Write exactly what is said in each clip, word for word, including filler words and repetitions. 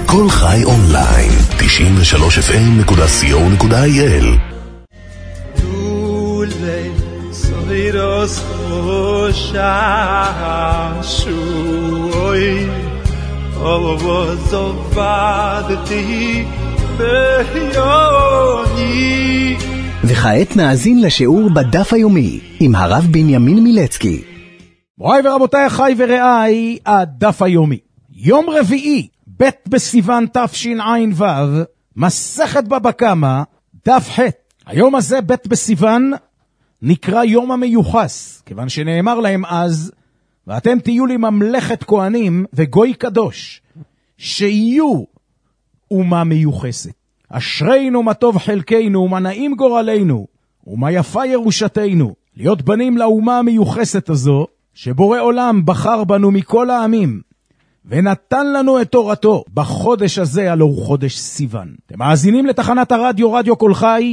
כל חי אונליין, תשעים ושלוש אף אם נקודה סי או נקודה איי אל. Lule, soiros shashui, ovozovadti beyoni. וכעת נאזין לשיעור בדף היומי עם הרב בנימין מילצקי. מוריי ורבותיי, אחי ורעי, הדף היומי. יום רביעי, ב' בסיוון תשע"ו, מסכת בבא קמא, דף ח'. היום הזה, ב' בסיוון, נקרא יום המיוחס, כיוון שנאמר להם אז, ואתם תהיו לי ממלכת כהנים וגוי קדוש, שיהיו אומה מיוחסת. אשרינו מה טוב חלקנו, ומה נעים גורלנו, ומה יפה ירושתנו, להיות בנים לאומה המיוחסת הזו, שבורא עולם בחר בנו מכל העמים, ונתן לנו את תורתו בחודש הזה, הלא הוא חודש סיוון. אתם מאזינים לתחנת הרדיו, רדיו כל חי,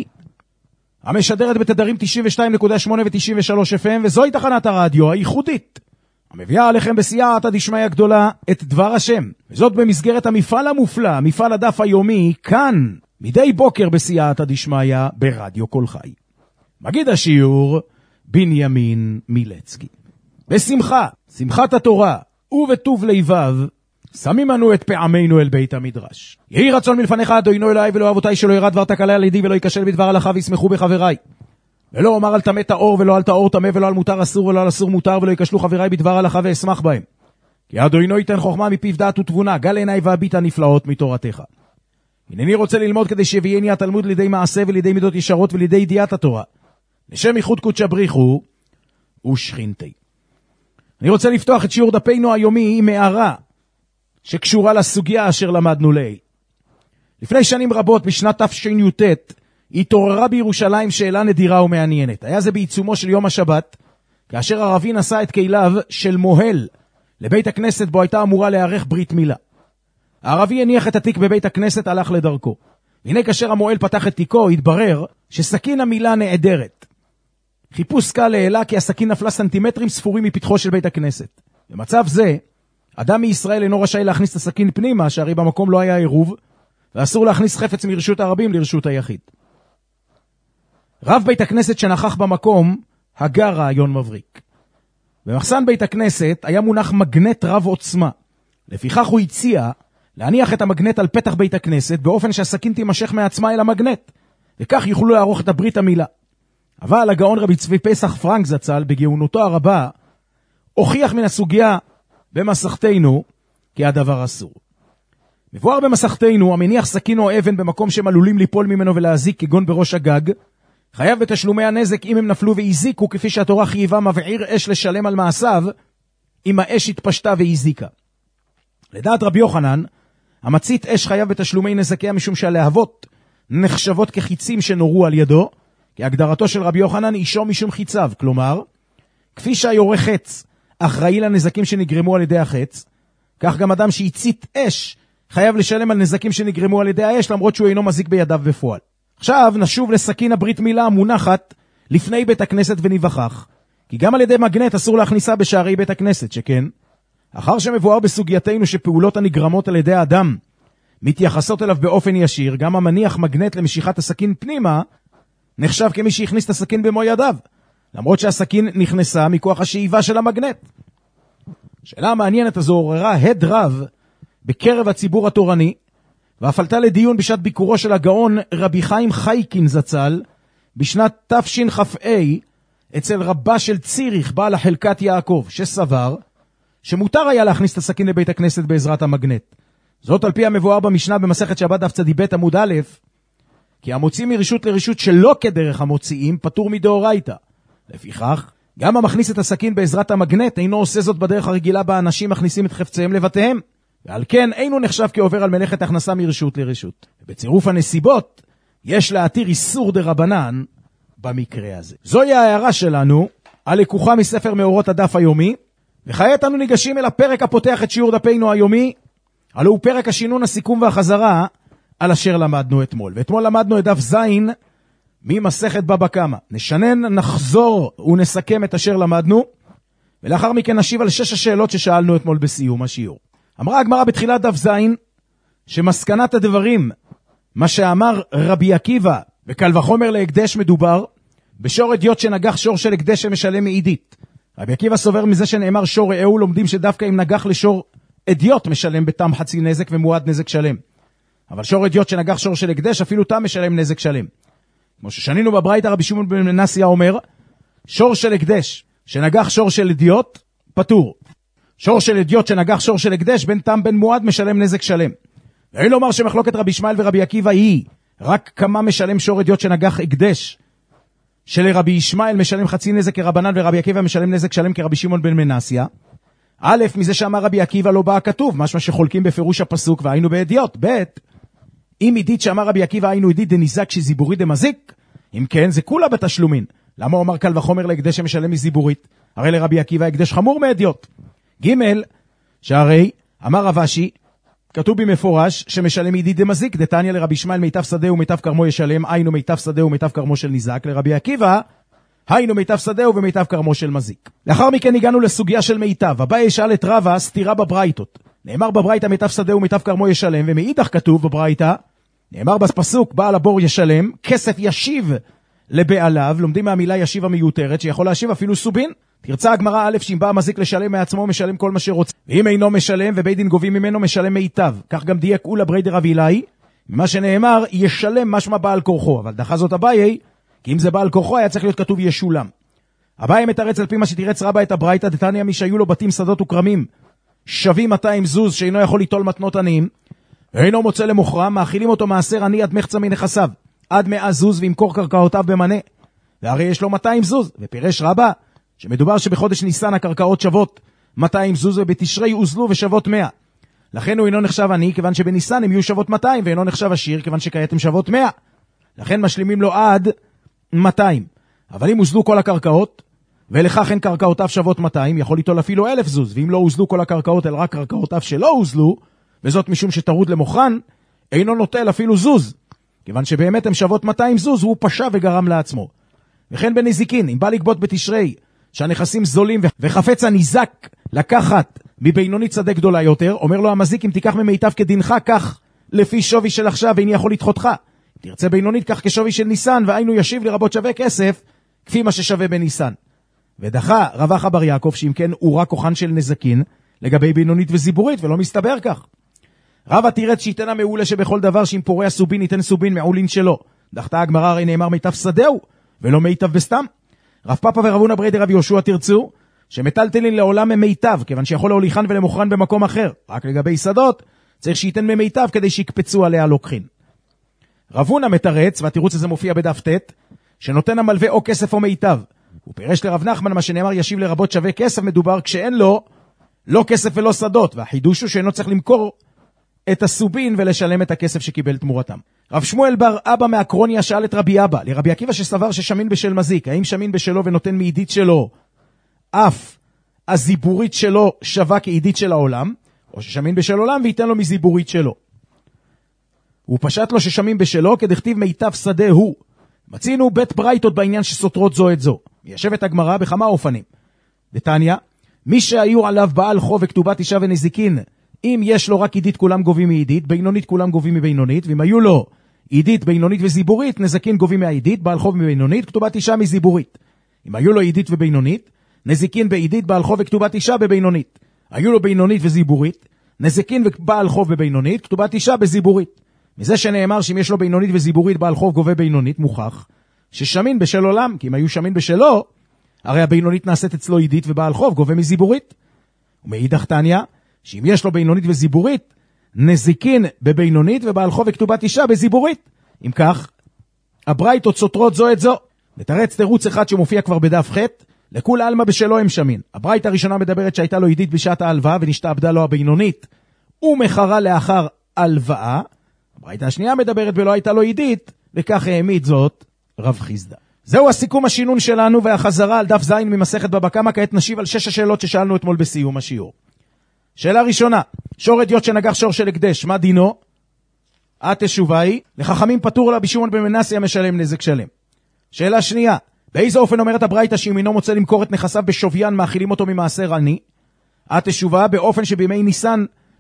המשדרת בתדרים תשעים ושתיים נקודה שמונה ו-תשעים ושלוש אף אם, וזוהי תחנת הרדיו הייחודית, המביאה עליכם בסייעתא דשמיא הגדולה את דבר השם, וזאת במסגרת המפעל המופלא, מפעל הדף היומי, כאן, מדי בוקר בסייעתא דשמיא, ברדיו כל חי. מגיד השיעור, בנימין מילצקי. בשמחה, שמחת התורה, ובטוב לבב, שמים לנו את פעמנו אל בית המדרש. יהי רצון מלפניך אדוני אלוהי ולא אבותיי, שלא ירד דבר תקלה על ידי ולא ייכשל בדבר הלכה, וישמחו בחבריי. ולא אומר על טמא טהור ולא על טהור טמא, ולא על מותר אסור ולא על אסור מותר, ולא ייכשלו חבריי בדבר הלכה ואשמח בהם. כי אדוני ייתן חוכמה מפיו דעת ותבונה, גל עיניי והביט הנפלאות מתורתך. הנני רוצה ללמוד כדי שיביאני התלמוד לידי מעשה ולידי מידות ישרות ולידי ידיעת התורה, לשם ייחוד קודשא בריחו ושכינתי. אני רוצה לפתוח את שיעור דפנו היומי עם הערה שקשורה לסוגיה אשר למדנו לעיל. לפני שנים רבות, בשנת תשי"ט, התעוררה בירושלים שאלה נדירה ומעניינת. היה זה בעיצומו של יום השבת, כאשר הרבי נשא את כליו של מוהל לבית הכנסת בו הייתה אמורה להיערך ברית מילה. הרבי הניח את התיק בבית הכנסת, הלך לדרכו. והנה כאשר המוהל פתח את תיקו, התברר שסכין המילה נעדרת. חיפוש קל העלה כי הסכין נפלה סנטימטרים ספורים מפתחו של בית הכנסת. במצב זה, אדם מישראל אינו רשאי להכניס את הסכין פנימה, שהרי במקום לא היה עירוב, ואסור להכניס חפץ מרשות הרבים לרשות היחיד. רב בית הכנסת שנכח במקום, הגה רעיון מבריק. במחסן בית הכנסת היה מונח מגנט רב עוצמה. לפיכך הוא הציע להניח את המגנט על פתח בית הכנסת, באופן שהסכין תימשך מעצמה אל המגנט, וכך יוכלו לערוך את הברית המילה. אבל הגאון רבי צבי פסח פרנק זצ"ל, בגאונותו הרבה, הוכיח מן הסוגיה במסכתנו כי הדבר אסור. מבואר במסכתנו, המניח סכין או אבן במקום שהם עלולים ליפול ממנו ולהזיק, כגון בראש הגג, חייב בתשלומי הנזק אם הם נפלו והזיקו, כפי שהתורה חייבה מבעיר אש לשלם על מעשיו, אם האש התפשטה והזיקה. לדעת רבי יוחנן, המצית אש חייב בתשלומי נזקיה, משום שהלהבות נחשבות כחיצים שנורו על ידו, כי הגדרתו של רבי יוחנן אישו משום חיציו, כלומר, כפי שהיורה חץ אחראי לנזקים שנגרמו על ידי החץ, כך גם אדם שהצית אש חייב לשלם על נזקים שנגרמו על ידי האש, למרות שהוא אינו מזיק בידיו בפועל. עכשיו נשוב לסכין הברית מילה המונחת לפני בית הכנסת ונבחך, כי גם על ידי מגנט אסור להכניסה בשערי בית הכנסת, שכן, אחר שמבואר בסוגייתנו שפעולות הנגרמות על ידי האדם מתייחסות אליו באופן ישיר, גם המניח מגנט למשיכת הסכין פנימה נחשב כמי שהכניס את הסכין במו ידיו, למרות שהסכין נכנסה מכוח השאיבה של המגנט. השאלה המעניינת הזו עוררה הד רב בקרב הציבור התורני, ואף עלתה לדיון בשעת ביקורו של הגאון רבי חיים חייקין זצ"ל, בשנת תשכ"ה, אצל רבה של ציריך, בעל החלקת יעקב, שסבר שמותר היה להכניס את הסכין לבית הכנסת בעזרת המגנט. זאת על פי המבואר במשנה במסכת שבת דף צדיבית עמוד א', כי המוציא מרשות לרשות שלא כדרך המוציאים פטור מדאורייתא. לפיכך, גם המכניס את הסכין בעזרת המגנט אינו עושה זאת בדרך הרגילה בה אנשים מכניסים את חפציהם לבתיהם, ועל כן אינו נחשב כעובר על מלאכת הכנסה מרשות לרשות. בצירוף הנסיבות, יש להתיר איסור דרבנן במקרה הזה. זוהי ההערה שלנו, הלקוחה מספר מאורות הדף היומי, וכעת אנו ניגשים אל הפרק הפותח את שיעור דפנו היומי, הלא הוא פרק השינון, הסיכום והחזרה על אשר למדנו אתמול. ואתמול למדנו את דף זין ממסכת בבא קמא. נשנן, נחזור ונסכם את אשר למדנו, ולאחר מכן נשיב על שש השאלות ששאלנו אתמול בסיום השיעור. אמרה הגמרא בתחילת דף זין, שמסקנת הדברים, מה שאמר רבי עקיבא, בקל וחומר להקדש מדובר, בשור אדיוט שנגח שור של הקדש שמשלם מעידית. רבי עקיבא סובר מזה שנאמר שור רעהו, לומדים שדווקא אם נגח לשור אדיוט משלם בתם חצי נזק ומועד נזק שלם. אבל שור אדיוט שנגח שור של הקדש, אפילו תם משלם נזק שלם. כמו ששנינו בברייתא, רבי שמעון בן מנסיה אומר, שור של הקדש שנגח שור של אדיוט, פטור. שור של אדיוט שנגח שור של הקדש, בין תם בין מועד משלם נזק שלם. ואין לומר שמחלוקת רבי ישמעאל ורבי עקיבא היא רק כמה משלם שור אדיוט שנגח הקדש, שלרבי ישמעאל משלם חצי נזק כרבנן ורבי עקיבא משלם נזק שלם כרבי שמעון בן מנסיה. א', מזה שאמר רבי עקיבא לא בא כתוב, משמע שחולקים בפירוש הפסוק והיינו באדיוט. ב', אם עידית שאמר רבי עקיבא היינו עידית דניזק שזיבורית דמזיק, אם כן זה כולה בתשלומין. למה הוא אמר קל וחומר להקדש שמשלם מזיבורית? הרי לרבי עקיבא הקדש חמור מאדיוט. ג', שהרי אמר רב אשי, כתוב במפורש שמשלם עידית דמזיק, דתניא לרבי ישמעאל מיטב שדה ומיטב כרמו ישלם, היינו מיטב שדה ומיטב כרמו של ניזק, לרבי עקיבא היינו מיטב שדה ומיטב כרמו של מזיק. לאחר מכן הגענו לסוגיה של מיטב. הבא ישאל את רבא סתירה בברייתות. נאמר בברייתא מיטב שדה ומיטב כרמו ישלם, ומאידך כתוב בברייתא, נאמר בפסוק בעל הבור ישלם, כסף ישיב לבעליו. לומדים מהמילה ישיב המיותרת, שיכול להשיב אפילו סובין. תרצה הגמרא א' שאם בא המזיק לשלם מעצמו משלם כל מה שרוצה, ואם אינו משלם ובית דין גובים ממנו משלם מיטב. כך גם דייק אולה ברי דרב הילאי, ממה שנאמר ישלם משמע בעל כורחו, אבל דחה זאת אביי, כי אם זה בעל כורחו היה צריך להיות כתוב ישולם. אביי מתרץ על פי מה שתירץ רבא את הברייתא, דתניא מי שהיו לו בתים שדות וכרמים שווים מאתיים זוז שאינו יכול ליטול מתנות עניים ואינו מוצא למוכרם, מאכילים אותו מעשר עני עד מחצה מנכסיו עד מאה זוז וימכור קרקעותיו במנה, והרי יש לו מאתיים זוז. ופירש רבא שמדובר שבחודש ניסן הקרקעות שוות מאתיים זוז ובתשרי הוזלו ושוות מאה, לכן הוא אינו נחשב עני כיוון שבניסן הם יהיו שוות מאתיים, ואינו נחשב עשיר כיוון שכעת הם שוות מאה, לכן משלימים לו עד מאתיים. אבל אם הוזלו כל הקרקעות ולכך אין קרקעותיו שוות מאתיים, יכול ליטול אפילו אלף זוז, ואם לא הוזלו כל הקרקעות אלא רק קרקעותיו שלא הוזלו, וזאת משום שתרוד למוכרן, אינו נוטל אפילו זוז, כיוון שבאמת הם שוות מאתיים זוז, הוא פשע וגרם לעצמו. וכן בנזיקין, אם בא לגבות בתשרי שהנכסים זולים וחפץ הניזק לקחת מבינונית שדה גדולה יותר, אומר לו המזיק אם תיקח ממיטב כדינך כך לפי שווי של עכשיו ואיני יכול לדחותך, אם תרצה בינונית כך כשווי של ניסן, והיינו ישיב לרבות שווה כסף כפי מה ששווה בניסן. ודחה רבח בר יעקב שאם כן הוא רק כוחן של נזקין לגבי בינונית וזיבורית, ולא מסתבר כך. רבא תירץ שיתנה מעולה שבכל דבר שאם פורע סובין ייתן סובין מעולין שלו. דחתה הגמרא הרי נאמר מיטב שדהו ולא מיטב בסתם. רב פאפה ורב הונא ברי דרב יהושע תרצו שמטלטלין לעולם ממיטב, כיוון שיכול להוליכן ולמוכרן במקום אחר. רק לגבי שדות צריך שייתן ממיטב כדי שיקפצו עליה לוקחין. רב הונא מתרץ, והתירוץ הזה מופיע בדף ט', שנותן המלווה או כסף או מיטב. הוא פירש לרב נחמן מה שנאמר ישיב לרבות שווה כסף, מדובר כשאין לו לא כסף ולא שדות, והחידוש הוא שאינו צריך למכור את הסובין ולשלם את הכסף שקיבל תמורתם. רב שמואל בר אבא מאקרוניה שאל את רבי אבא, לרבי עקיבא שסבר ששמין בשל מזיק, האם שמין בשלו ונותן מעידית שלו אף הזיבורית שלו שווה כעידית של העולם, או ששמין בשל עולם וייתן לו מזיבורית שלו? הוא פשט לו ששמין בשלו כדכתיב מיטב שדה הוא. מצינו בית ברייתות בעניין שסותרות זו את זו. ישבת הגמרא בכמה אופנים. דתניא, מי שהיו עליו בעל חוב וכתובת אישה ונזיקין, אם יש לו רק עידית כולם גובים מעידית, בינונית כולם גובים מבינונית, ואם היו לו עידית, בינונית וזיבורית, נזיקין גובים מהעידית, בעל חוב מבינונית, כתובת אישה מזיבורית. אם היו לו עידית ובינונית, נזיקין בעידית, בעל חוב וכתובת אישה בבינונית. היו לו בינונית וזיבורית, נזיקין ובעל חוב בבינונית, כתובת אישה בזיבורית. מזה שנאמר שאם יש לו בינונית וזיבורית, בעל חוב גובה בינונית, מוכח ששמין בשל עולם, כי אם היו שמין בשלו, הרי הבינונית נעשית אצלו עידית ובעל חוב גובה מזיבורית. ומאידך תניא, שאם יש לו בינונית וזיבורית, נזיקין בבינונית ובעל חוב וכתובת אישה בזיבורית. אם כך, הברייתות סותרות זו את זו. מתרץ תירוץ אחד שמופיע כבר בדף ח', לכול עלמא בשלו הם שמין. הברייתא הראשונה מדברת שהייתה לו עידית בשעת ההלוואה ונשתעבדה לו הבינונית ומחרה לאחר הלוואה. הברייתא השנייה מדברת ולא הייתה לו עידית, וכך העמיד זאת רב חיסדא. זהו הסיכום השינון שלנו והחזרה על דף זין ממסכת בבא קמא. כעת נשיב על שש השאלות ששאלנו אתמול בסיום השיעור. שאלה ראשונה, שור אדיוט שנגח שור של הקדש, מה דינו? התשובה היא, לחכמים פטור רבי שמעון בן מנסיה משלם נזק שלם. שאלה שנייה, באיזה אופן אומרת הברייתא שאם אינו מוצא למכור את נכסיו בשוויין מאכילים אותו ממעשר עני? התשובה, באופן שבימי ניסן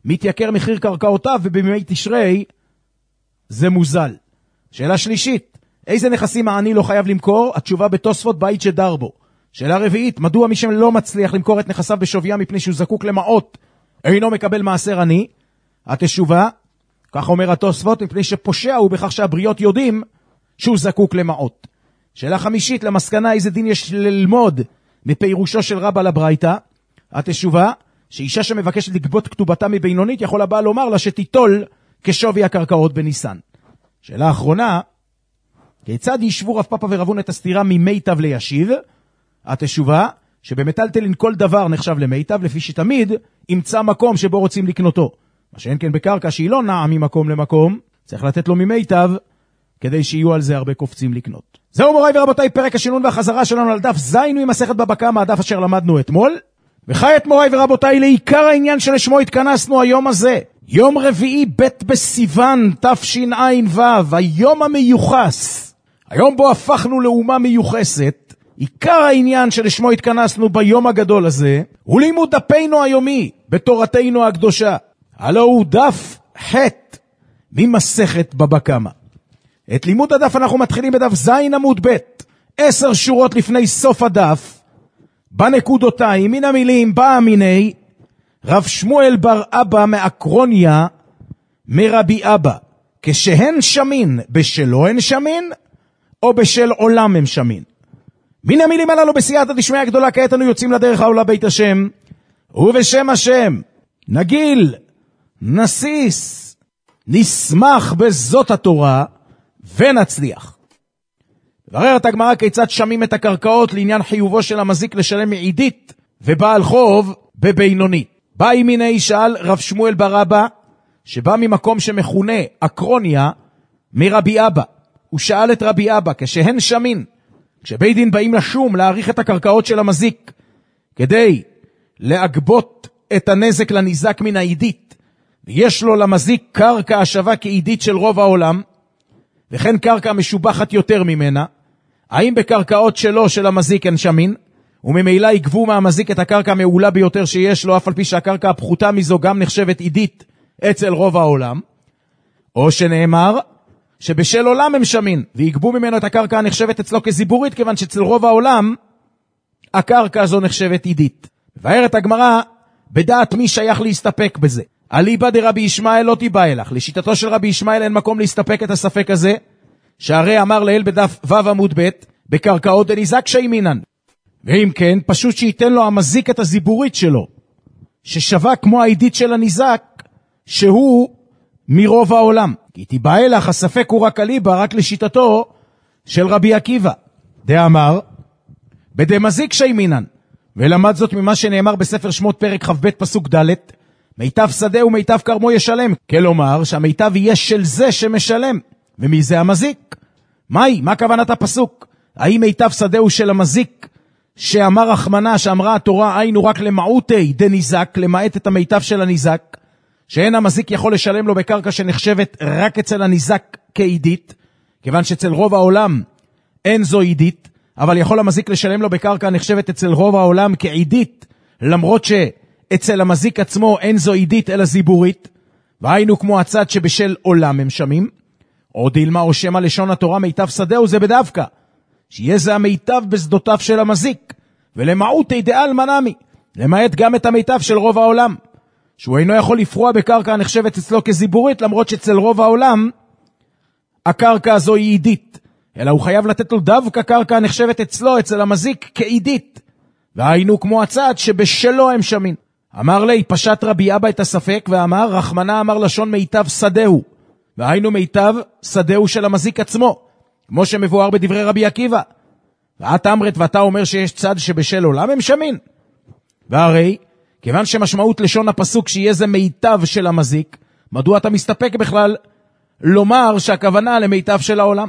מתייקר מחיר קרקעותיו ובימי תשרי זה מוזל. שאלה שלישית, איזה נכסים העני לא חייב למכור? התשובה בתוספות בית שדר בו. שאלה רביעית, מדוע מי שלא מצליח למכור את נכסיו בשוויים מפני שהוא זקוק למעות אינו מקבל מעשר עני? התשובה, כך אומר התוספות, מפני שפושע הוא בכך שהבריות יודעים שהוא זקוק למעות. שאלה חמישית, למסקנה איזה דין יש ללמוד מפירושו של רבא לברייתא? התשובה, שאישה שמבקשת לגבות כתובתה מבינונית יכול הבעל לומר לה שתיטול כשווי הקרקעות בניסן. שאלה אחרונה, כיצד ישבו רב פאפא ורבון את הסתירה ממיטב לישיב? התשובה, שבמטלטלין כל דבר נחשב למיטב, לפי שתמיד ימצא מקום שבו רוצים לקנותו. מה שאין כן בקרקע שהיא לא נעה ממקום למקום, צריך לתת לו ממיטב, כדי שיהיו על זה הרבה קופצים לקנות. זהו מוריי ורבותיי, פרק השינון והחזרה שלנו על דף זין ממסכת בבא קמא, הדף אשר למדנו אתמול. וכעת מוריי ורבותיי, לעיקר העניין שלשמו התכנסנו היום הזה, יום רביעי ב' בסיוון תשע"ו, היום המיוחס, היום בו הפכנו לאומה מיוחסת. עיקר העניין שלשמו התכנסנו ביום הגדול הזה הוא לימוד דפנו היומי בתורתנו הקדושה, הלא הוא דף ח' ממסכת בבא קמא. את לימוד הדף אנחנו מתחילים בדף זין עמוד ב', עשר שורות לפני סוף הדף, בנקודותיים, מן המילים בא מיני רב שמואל בר אבא מאקרוניה מרבי אבא, כשהן שמין בשלו הן שמין או בשל עולם הם שמין. מן המילים הללו בסייעתא דשמיא הגדולה, כעת אנו יוצאים לדרך העולה בית השם, ובשם השם נגיל, נסיס, נשמח בזאת התורה ונצליח. בררת הגמרא כיצד שמים את הקרקעות לעניין חיובו של המזיק לשלם מעידית ובעל חוב בבינונית. בא ימיני שאל רב שמואל בר אבא, שבא ממקום שמכונה אקרוניה מרבי אבא. הוא שאל את רבי אבא, כשהן שמין, כשבית דין באים לשום להעריך את הקרקעות של המזיק כדי להגבות את הנזק לניזק מן העידית, ויש לו למזיק קרקע השווה כעידית של רוב העולם, וכן קרקע משובחת יותר ממנה, האם בקרקעות שלו של המזיק אין שמין, וממילא יגבו מהמזיק את הקרקע המעולה ביותר שיש לו, אף על פי שהקרקע הפחותה מזו גם נחשבת עידית אצל רוב העולם? או שנאמר שבשל עולם הם שמין, ויגבו ממנו את הקרקע הנחשבת אצלו כזיבורית, כיוון שאצל רוב העולם הקרקע הזו נחשבת עידית. וארת הגמרא, בדעת מי שייך להסתפק בזה? אליבא דרבי ישמעאל לא תיבא אלך. לשיטתו של רבי ישמעאל אין מקום להסתפק את הספק הזה, שהרי אמר לאל בדף ו' עמוד ב', בקרקעות דניזק שימינן. ואם כן, פשוט שייתן לו המזיק את הזיבורית שלו, ששווה כמו העידית של הניזק, שהוא מרוב העולם. כי תיבא אלך, הספק הוא רק אליבא, רק לשיטתו של רבי עקיבא. דאמר, בדמזיק שימינן. ולמד זאת ממה שנאמר בספר שמות פרק כ"ב פסוק ד', מיטב שדה ומיטב כרמו ישלם. כלומר שהמיטב יהיה של זה שמשלם. ומי זה המזיק? מהי? מה כוונת הפסוק? האם מיטב שדה הוא של המזיק שאמר רחמנה, שאמרה התורה היינו רק למעוטי דניזק, למעט את המיטב של הניזק, שאין המזיק יכול לשלם לו בקרקע שנחשבת רק אצל הניזק כעידית, כיוון שאצל רוב העולם אין זו עידית, אבל יכול המזיק לשלם לו בקרקע נחשבת אצל רוב העולם כעידית, למרות שאצל המזיק עצמו אין זו עידית אלא זיבורית, והיינו כמו הצד שבשל עולם הם שמים. או דילמה או שמה לשון התורה מיטב שדהו זה בדווקא, שיהיה זה המיטב בשדותיו של המזיק, ולמעוטי דעל מנמי, למעט גם את המיטב של רוב העולם, שהוא אינו יכול לפרוע בקרקע הנחשבת אצלו כזיבורית, למרות שאצל רוב העולם הקרקע הזו היא עידית, אלא הוא חייב לתת לו דווקא קרקע הנחשבת אצלו, אצל המזיק, כעידית, והיינו כמו הצד שבשלו הם שמין. אמר לי, פשט רבי אבא את הספק ואמר, רחמנה אמר לשון מיטב שדהו, והיינו מיטב שדהו של המזיק עצמו, כמו שמבואר בדברי רבי עקיבא. ואת אמרת ואתה אומר שיש צד שבשל עולם הם שמין. והרי, כיוון שמשמעות לשון הפסוק שיהיה זה מיטב של המזיק, מדוע אתה מסתפק בכלל לומר שהכוונה למיטב של העולם?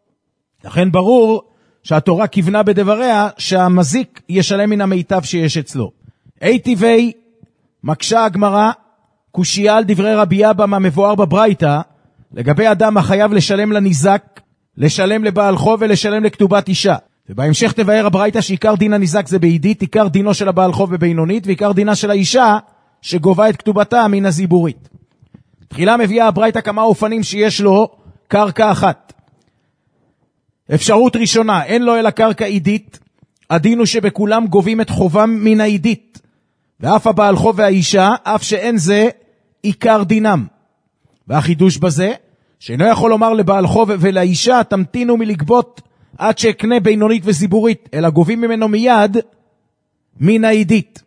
לכן ברור שהתורה כיוונה בדבריה שהמזיק ישלם מן המיטב שיש אצלו. אי טבעי מקשה הגמרא קושייה על דברי רבי אבא מהמבואר בברייתא, לגבי אדם החייב לשלם לניזק, לשלם לבעל חוב ולשלם לכתובת אישה. ובהמשך תבאר הברייתא שעיקר דין הניזק זה בעידית, עיקר דינו של הבעל חוב בבינונית, ועיקר דינה של האישה שגובה את כתובתה מן הזיבורית. תחילה מביאה הברייתא כמה אופנים שיש לו קרקע אחת. אפשרות ראשונה, אין לו אלא קרקע עידית, הדין הוא שבכולם גובים את חובם מן העידית, ואף הבעל חוב והאישה, אף שאין זה עיקר דינם. והחידוש בזה, שאינו יכול לומר לבעל חוב ולאישה, תמתינו מלגבות עד שיקנה בינונית וזיבורית, אלא גובים ממנו מיד מן העידית.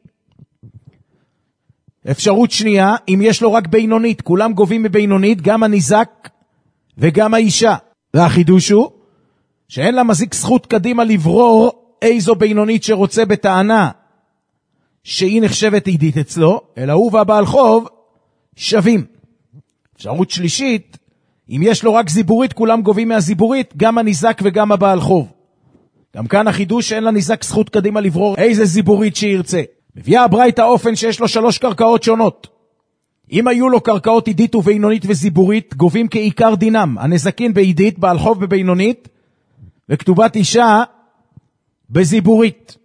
אפשרות שנייה, אם יש לו רק בינונית, כולם גובים מבינונית, גם הניזק וגם האישה. והחידוש הוא, שאין לה מזיק זכות קדימה לברור איזו בינונית שרוצה בטענה שהיא נחשבת עידית אצלו, אלא הוא והבעל חוב שווים. אפשרות שלישית, אם יש לו רק זיבורית, כולם גובים מהזיבורית, גם הניזק וגם הבעל חוב. גם כאן החידוש שאין לניזק זכות קדימה לברור איזה זיבורית שירצה. מביאה הברייתא האופן שיש לו שלוש קרקעות שונות. אם היו לו קרקעות עידית ובינונית וזיבורית, גובים כעיקר דינם, הנזקין בעידית, בעל חוב בבינונית, וכתובת אישה בזיבורית.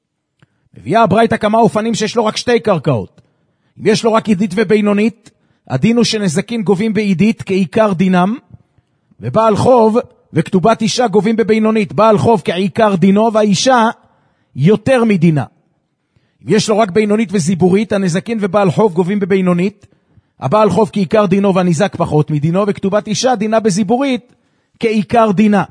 מביאה הברייתא כמה אופנים שיש לו רק שתי קרקעות. אם יש לו רק עידית ובינונית, הדין הוא שנזקין גובים בעידית כעיקר דינם, ובעל חוב וכתובת אישה גובים בבינונית, בעל חוב כעיקר דינו והאישה יותר מדינה. אם יש לו רק בינונית וזיבורית, הנזקין ובעל חוב גובים בבינונית, הבעל חוב כעיקר דינו והניזק פחות מדינו, וכתובת אישה דינה בזיבורית כעיקר דינה.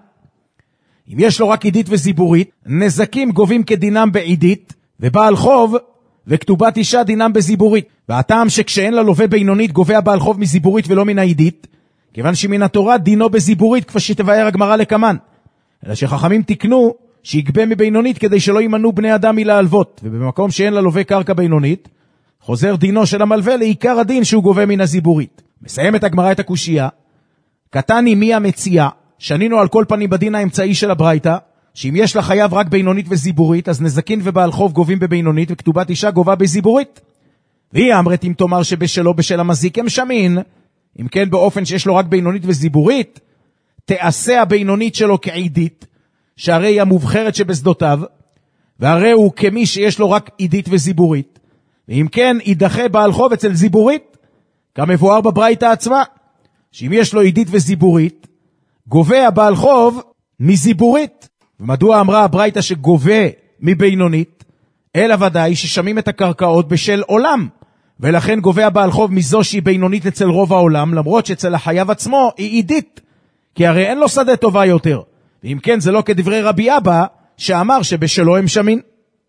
אם יש לו רק עידית וזיבורית, נזקים גובים כדינם בעידית, ובעל חוב וכתובת אישה דינם בזיבורית. והטעם שכשאין לה לווה בינונית גובה הבעל חוב מזיבורית ולא מן העידית, כיוון שמן התורה דינו בזיבורית כפי שתבאר הגמרא לקמן. אלא שחכמים תקנו שיגבה מבינונית כדי שלא יימנעו בני אדם מלהלוות, ובמקום שאין לה לווה קרקע בינונית, חוזר דינו של המלווה לעיקר הדין שהוא גובה מן הזיבורית. מסיים את הגמרא את הקושייה, קטני מי המציאה, שנינו על כל פנים בדין האמצעי של הברייתא, שאם יש לה חייב רק בינונית וזיבורית, אז נזקין ובעל חוב גובים בבינונית, וכתובת אישה גובה בזיבורית. והיא אמרת אם תאמר שבשלו בשל המזיק הם שמין, אם כן באופן שיש לו רק בינונית וזיבורית, תעשה הבינונית שלו כעידית, שהרי היא המובחרת שבשדותיו, והרי הוא כמי שיש לו רק עידית וזיבורית, ואם כן יידחה בעל חוב אצל זיבורית, כמבואר בברייתא עצמה, שאם יש לו עידית וזיבורית, גובה הבעל חוב מזיבורית. ומדוע אמרה הברייתא שגובה מבינונית? אלא ודאי ששמים את הקרקעות בשל עולם, ולכן גובה הבעל חוב מזו שהיא בינונית אצל רוב העולם, למרות שאצל החייב עצמו היא עידית, כי הרי אין לו שדה טובה יותר. ואם כן זה לא כדברי רבי אבא שאמר שבשלו הם שמין.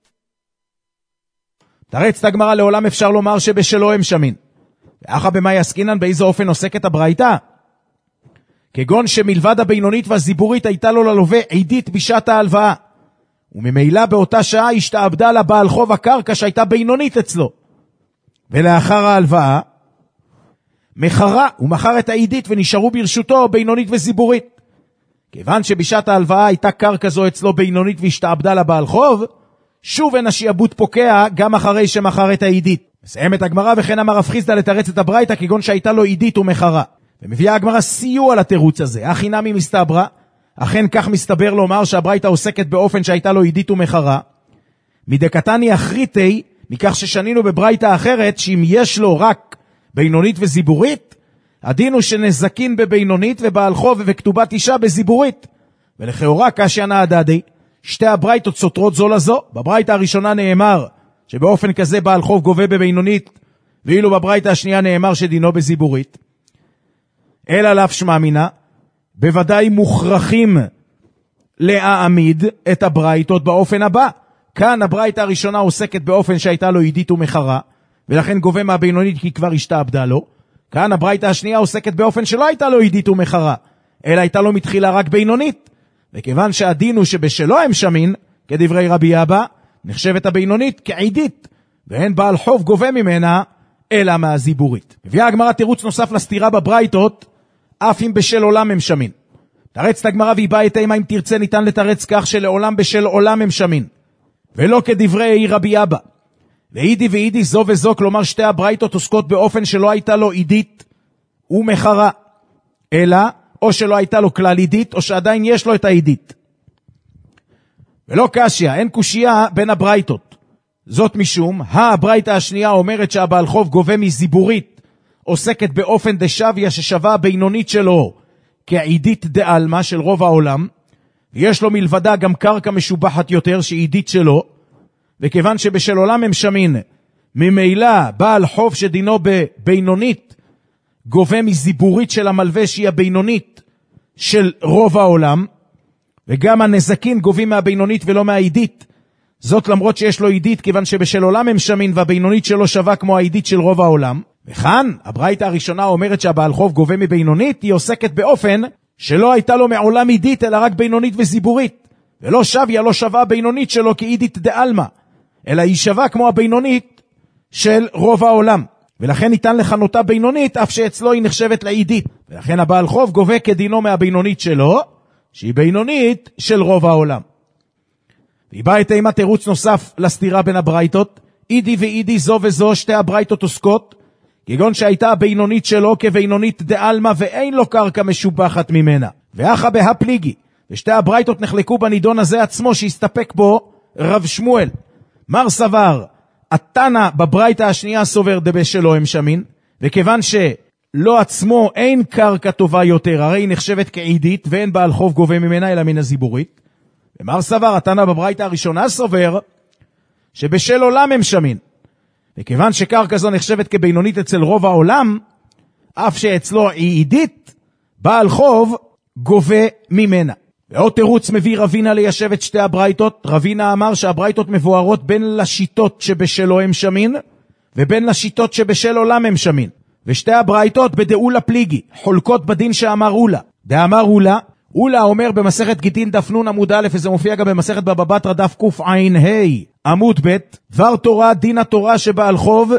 תרץ את הגמרא, לעולם אפשר לומר שבשלו הם שמין. ואחר במה יסקינן, באיזה אופן עוסקת הברייתא? כגון שמלבד הבינונית והזיבורית הייתה לו ללווה עידית בשעת ההלוואה, וממילא באותה שעה השתעבדה לבעל חוב הקרקע שהייתה בינונית אצלו, ולאחר ההלוואה מחרה ומחר את העידית ונשארו ברשותו בינונית וזיבורית. כיוון שבשעת ההלוואה הייתה קרקע זו אצלו בינונית והשתעבדה לבעל חוב, שוב אין השיעבוד פוקע גם אחרי שמחר את העידית. מסיים את הגמרא, וכן אמר רב חיסדא לתרץ את הברייתא כגון שהייתה לו עידית ומחרה. ומביאה הגמרא סיוע לתירוץ הזה, הכי נמי מסתברא, אכן כך מסתבר לומר שהברייתא עוסקת באופן שהייתה לו עידית ומחרה, מדקתני אחריתי, מכך ששנינו בברייתא אחרת, שאם יש לו רק בינונית וזיבורית, הדין הוא שנזקין בבינונית ובעל חוב וכתובת אישה בזיבורית. ולכאורה קשיא נהדדי, שתי הברייתות סותרות זו לזו. בברייתא הראשונה נאמר שבאופן כזה בעל חוב גובה בבינונית, ואילו בברייתא השנייה נאמר שדינו בזיבורית. אלא לאו שמע מינה, בוודאי מוכרחים להעמיד את הברייתות באופן הבא. כאן הברייתא הראשונה עוסקת באופן שהייתה לו עידית ומחרה, ולכן גובה מהבינונית כי כבר השתעבדה לו. כאן הברייתא השנייה עוסקת באופן שלא הייתה לו עידית ומחרה, אלא הייתה לו מתחילה רק בינונית. וכיוון שהדין הוא שבשלו הם שמין, כדברי רבי אבא, נחשבת הבינונית כעידית, ואין בעל חוב גובה ממנה, אלא מהזיבורית. מביאה הגמרא תירוץ נוסף לסתירה בברייתות, אף אם בשל עולם הם שמין. תרץ את הגמרא והיא באה איתה, אם תרצה ניתן לתרץ כך שלעולם בשל עולם הם שמין, ולא כדברי רבי אבא. ואידי ואידי זו וזו, כלומר שתי הברייתות עוסקות באופן שלא הייתה לו עידית ומחרה, אלא או שלא הייתה לו כלל עידית, או שעדיין יש לו את העידית. ולא קשיא, אין קושייה בין הברייתות. זאת משום, הברייתא השנייה אומרת שהבעל חוב גובה מזיבורית, עוסקת באופן דשוויה ששווה הבינונית שלו כעידית דאלמה של רוב העולם, ויש לו מלבדה גם קרקע משובחת יותר שעידית שלו, וכיוון שבשל עולם הם שמין, ממילא בעל חוב שדינו בבינונית, גובה מזיבורית של המלווה שהיא הבינונית של רוב העולם, וגם הנזקין גובים מהבינונית ולא מהעידית, זאת למרות שיש לו עידית, כיוון שבשל עולם הם שמין והבינונית שלו שווה כמו העידית של רוב העולם. וכאן, הברייתא הראשונה אומרת שהבעל חוב גובה מבינונית, היא עוסקת באופן שלא הייתה לו מעולם עידית, אלא רק בינונית וזיבורית, ולא שוויה, לא שווה הבינונית שלו כעידית דאלמה, אלא היא שווה כמו הבינונית של רוב העולם, ולכן ניתן לכנותה בינונית, אף שאצלו היא נחשבת לעידית, ולכן הבעל חוב גובה כדינו מהבינונית שלו, שהיא בינונית של רוב העולם. והיא באה את אימה תירוץ נוסף לסתירה בין הברייתות, אידי ואידי זו וזו שתי הברייתות עוסקות, כגון שהייתה הבינונית שלו כבינונית דאלמה ואין לו קרקע משובחת ממנה. ואחה בהפליגי, ושתי הברייתות נחלקו בנידון הזה עצמו שהסתפק בו רב שמואל. מר סבר, התנא בברייתא השנייה סובר דבשלו הם שמין, וכיוון שלא עצמו אין קרקע טובה יותר, הרי היא נחשבת כעידית ואין בעל חוב גובה ממנה אלא מן הזיבורית. ומר סבר, התנא בברייתא הראשונה סובר שבשל עולם הם שמין, וכיוון שקרקע זו נחשבת כבינונית אצל רוב העולם, אף שאצלו היא עידית, בעל חוב גובה ממנה. ועוד תירוץ מביא רבינה ליישב את שתי הברייתות. רבינה אמר שהברייתות מבוארות בין לשיטות שבשלו הם שמין, ובין לשיטות שבשל עולם הם שמין. ושתי הברייתות בדאולה פליגי, חולקות בדין שאמר אולה. דאמר אולה, אולה אומר במסכת גיטין דף נון עמוד א', וזה מופיע גם במסכת בבא בתרא דף קע"ה עמוד ב', דבר תורה דין התורה שבעל חוב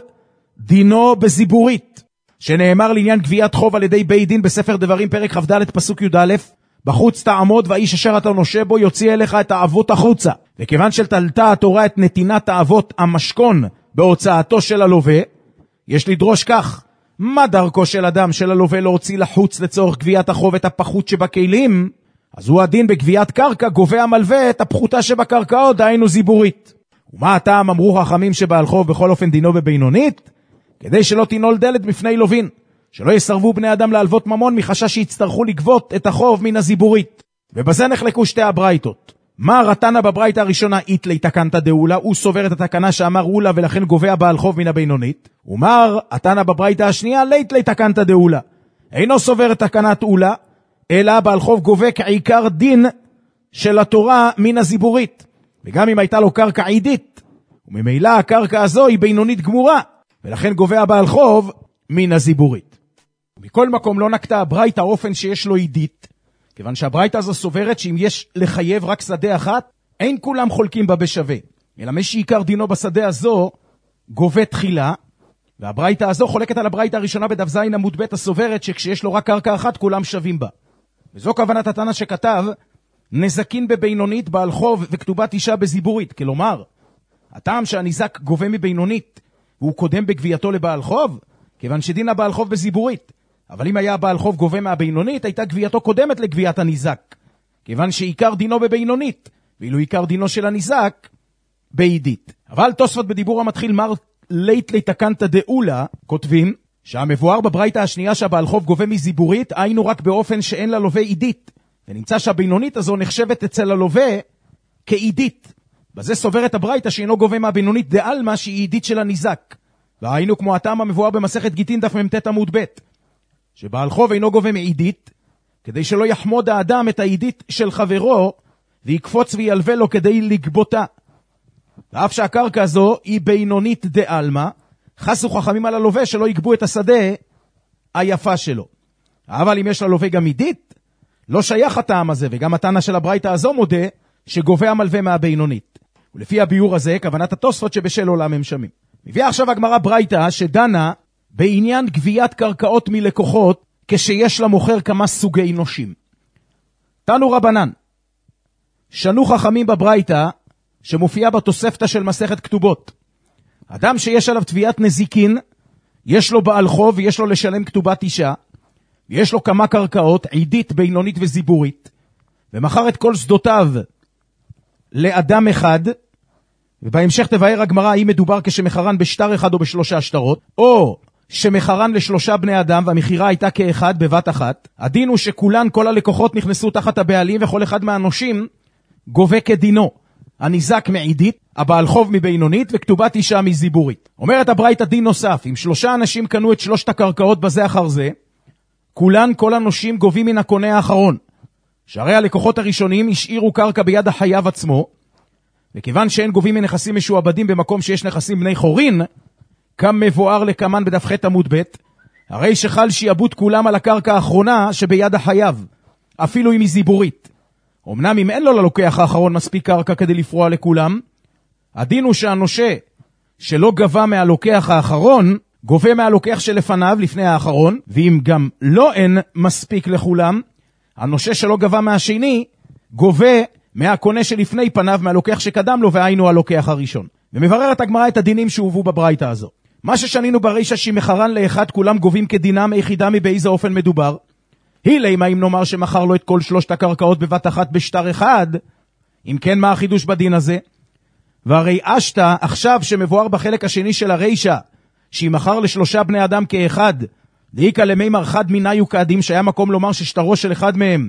דינו בזיבורית, שנאמר לעניין גביית חוב על ידי בית דין בספר דברים פרק כ"ד פסוק י"א, בחוץ תעמוד והאיש אשר אתה נושה בו יוציא אליך את האבות החוצה. וכיוון שתלתה התורה את נתינת האבות המשכון בהוצאתו של הלווה, יש לדרוש כך, מה דרכו של אדם של הלווה להוציא לחוץ לצורך גביית החוב את הפחות שבכלים? אז הוא הדין בגביית קרקע, גובה המלווה את הפחותה שבקרקעות, דהיינו זיבורית. ומה הטעם? אמרו חכמים שבעל חוב בכל אופן דינו בבינונית? כדי שלא תינול דלת בפני לווין, שלא יסרבו בני אדם להלוות ממון מחשש שיצטרכו לגבות את החוב מן הזיבורית. ובזה נחלקו שתי הברייתות. מה רתנה בברייתא הראשונה איתלי תקנת דאולה, הוא סובר את התקנה שאמר אולה ולכן גובה בעל חוב מן הבינונית. ומר התנא בברייתא השנייה ליתלי תקנת דאולה, אינו סובר את תקנת אולה, אלא בעל חוב גובה כעיקר דין של התורה מן הזיבורית, וגם אם הייתה לו קרקע עידית, וממילא הקרקע הזו היא בינונית גמורה, ולכן גובה בעל חוב מן הזיבורית. ומכל מקום לא נקטה הברייתא אופן שיש לו עידית, כיוון שהברייתא הזו סוברת שאם יש לחייב רק שדה אחת, אין כולם חולקים בה בשווה, אלא מי שעיקר דינו בשדה הזו גובה תחילה, והברייתא הזו חולקת על הברייתא הראשונה בדף ז עמוד ב' הסוברת שכשיש לו רק קרקע אחת כולם שווים בה. וזו כוונת התנא שכתב נזקין בבינונית בעל חוב וכתובת אישה בזיבורית, כלומר הטעם שהניזק גובה מבינונית והוא קודם בגבייתו לבעל חוב, כיוון שדין הבעל חוב בזיבורית, אבל אם היה בעל חוב גובה מהבינונית הייתה גבייתו קודמת לגביית הניזק, כיוון שעיקר דינו בבינונית ואילו עיקר דינו של הניזק בעידית. אבל תוספות בדיבור המתחיל מר ליתלי תקנת דאולה כותבים שהמבואר בברייתא השנייה שהבעל חוב גובה מזיבורית היינו רק באופן שאין ללווה עידית, ונמצא שהבינונית הזו נחשבת אצל הלווה כעידית. בזה סוברת הברייתא שאינו גובה מהבינונית דאלמה שהיא עידית של הניזק, והיינו כמו הטעם המבואר במסכת גיטין דף מ"ט עמוד ב', שבעל חוב אינו גובה מעידית כדי שלא יחמוד האדם את העידית של חברו ויקפוץ וילווה לו כדי לגבותה, ואף שהקרקע הזו היא בינונית דאלמה, חסו חכמים על הלווה שלא יגבו את השדה היפה שלו. אבל אם יש ללווה גם עידית, לא שייך הטעם הזה, וגם התנא של הברייתא הזו מודה שגובה המלווה מהבינונית. ולפי הביור הזה, כוונת התוספות שבשל עולם הם שמים. מביאה עכשיו הגמרא ברייתא שדנה בעניין גביית קרקעות מלקוחות כשיש למוכר כמה סוגי נושים. תנו רבנן, שנו חכמים בברייתא שמופיעה בתוספתא של מסכת כתובות. אדם שיש עליו תביעת נזיקין, יש לו בעל חוב ויש לו לשלם כתובת אישה, ויש לו כמה קרקעות, עידית, בינונית וזיבורית, ומכר את כל שדותיו לאדם אחד, ובהמשך תבהר הגמרא האם מדובר כשמחרן בשטר אחד או בשלושה שטרות, או שמחרן לשלושה בני אדם והמחירה הייתה כאחד בבת אחת. הדין הוא שכולן, כל הלקוחות נכנסו תחת הבעלים, וכל אחד מהנושים גובה כדינו. הניזק מעידית, הבעל חוב מבינונית, וכתובת אישה מזיבורית. אומרת הברייתא דין נוסף, אם שלושה אנשים קנו את שלושת הקרקעות בזה אחר זה, כולן, כל הנושים גובים מן הקונה האחרון. שהרי הלקוחות הראשונים השאירו קרקע ביד החייב עצמו, וכיוון שאין גובים מנכסים משועבדים במקום שיש נכסים בני חורין, כם מבואר לקמן בדף ח' עמוד ב', הרי שחל שיעבוד כולם על הקרקע האחרונה שביד החייב, אפילו אם היא זיבורית. אמנם אם אין לו ללוקח האחרון מספיק קרקע כדי לפרוע לכולם, הדין הוא שהנושה שלא גבה מהלוקח האחרון, גובה מהלוקח שלפניו לפני האחרון, ואם גם לא אין מספיק לכולם, הנושה שלא גבה מהשני, גובה מהקונה שלפני פניו מהלוקח שקדם לו, והיינו הלוקח הראשון. ומבררת הגמרא את הדינים שהובאו בברייתא הזו. מה ששנינו ברישא שמחרן לאחד כולם גובים כדינם היחידה מבאיזה אופן מדובר, היא לימה אם נאמר שמחר לו את כל שלושת הקרקעות בבת אחת בשטר אחד, אם כן מה החידוש בדין הזה? והרי אשתה עכשיו שמבואר בחלק השני של הרישא, שהיא מחר לשלושה בני אדם כאחד, דאיקה למימר חד מיני וקדים, שהיה מקום לומר ששטרו של אחד מהם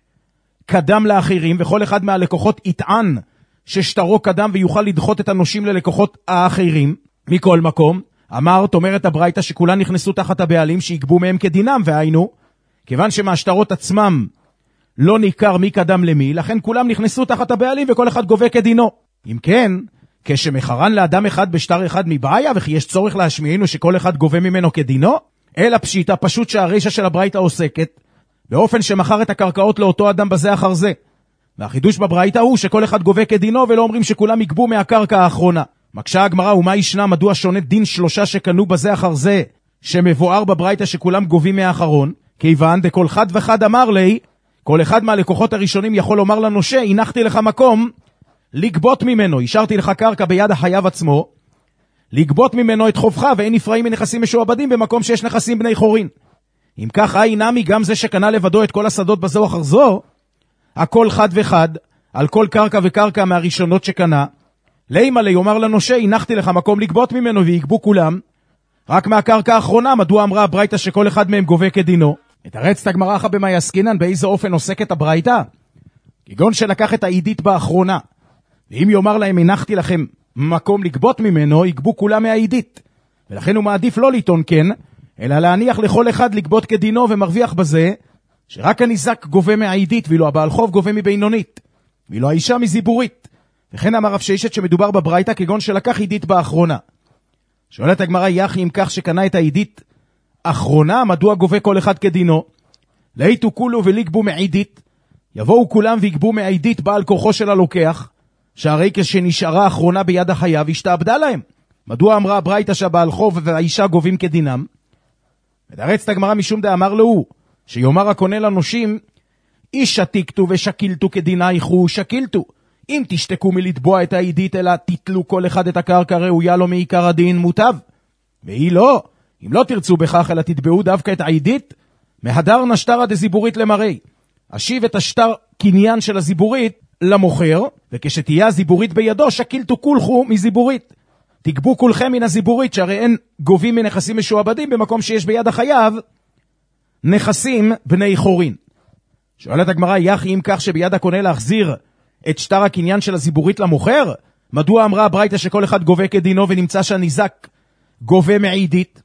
קדם לאחרים, וכל אחד מהלקוחות יטען ששטרו קדם ויוכל לדחות את הנושים ללקוחות האחרים. מכל מקום, אמרת, אומרת הברייתא שכולן נכנסו תחת הבעלים שיגבו מהם כדינם, והיינו, כיוון שמהשטרות עצמם לא ניכר מי קדם למי, לכן כולם נכנסו תחת הבעלים וכל אחד גובה כדינו. אם כן, כשמחרן לאדם אחד בשטר אחד מבעיה, וכי יש צורך להשמיענו שכל אחד גובה ממנו כדינו, אלא פשיטה פשוט שהרישא של הברייתא עוסקת, באופן שמחר את הקרקעות לאותו אדם בזה אחר זה. והחידוש בברייתא הוא שכל אחד גובה כדינו, ולא אומרים שכולם יגבו מהקרקע האחרונה. מקשה הגמרא, ומה ישנה מדוע שונה דין שלושה שקנו בזה אחר זה, שמבואר בברייתא שכולם גובים מהאחרון, כיוון דכל חד וחד אמר לי, כל אחד מהלקוחות הראשונים יכול לומר לנושה, הנחתי לך מקום לגבות ממנו, השארתי לך קרקע ביד החייב עצמו, לגבות ממנו את חובך, ואין נפרעים מנכסים משועבדים במקום שיש נכסים בני חורין. אם כך, אי נמי גם זה שקנה לבדו את כל השדות בזו אחר זו, הכל חד וחד, על כל קרקע וקרקע מהראשונות שקנה, לימה לי אומר לנושה, הנחתי לך מקום לגבות ממנו, ויגבו כולם, רק מהקרקע האחרונה, מדוע אמרה הברייתא שכל אחד מהם גובה כדינו? מתרצת הגמרא אחא במאי עסקינן, באיזה אופן עוסקת הברייתא? כגון שלקח את העידית באחרונה, ואם יאמר להם הנחתי לכם מקום לגבות ממנו, יגבו כולם מהעידית, ולכן הוא מעדיף לא לטעון כן, אלא להניח לכל אחד לגבות כדינו, ומרוויח בזה שרק הניזק גובה מהעידית, ואילו הבעל חוב גובה מבינונית, ואילו האישה מזיבורית. וכן אמר רב ששת שמדובר בברייתא כגון שלקח עידית באחרונה. שואלת הגמרא, יחי אם כך שקנה את העידית אחרונה, מדוע גובה כל אחד כדינו? לאיתו כולו ולגבו מעידית, יבואו כולם ויגבו מעידית בעל כוחו של הלוקח, שהרי כשנשארה האחרונה ביד החייב השתעבדה להם. מדוע אמרה הברייתא שהבעל חוב והאישה גובים כדינם? מתרצת הגמרא משום דאמר לו, שיאמר הקונה לנושים, איש שתיקתו ושקילתו כדינייכו שקילתו. אם תשתקו מלתבוע את העידית, אלא תתלו כל אחד את הקרקע ראויה לו מעיקר הדין מוטב. והיא לא, אם לא תרצו בכך, אלא תתבעו דווקא את העידית, מהדר נשטרה דזיבורית למראי. אשיב את השטר קניין של הזיבורית למוכר, וכשתהיה הזיבורית בידו, שקילתו כולכו מזיבורית. תגבו כולכם מן הזיבורית, שהרי אין גובים מנכסים משועבדים במקום שיש ביד החייב נכסים בני חורין. שואלת הגמרא, יחי אם כך שביד הקונה להחזיר את שטר הקניין של הזיבורית למוכר? מדוע אמרה הברייתא שכל אחד גובה כדינו, ונמצא שהניזק גובה מעידית?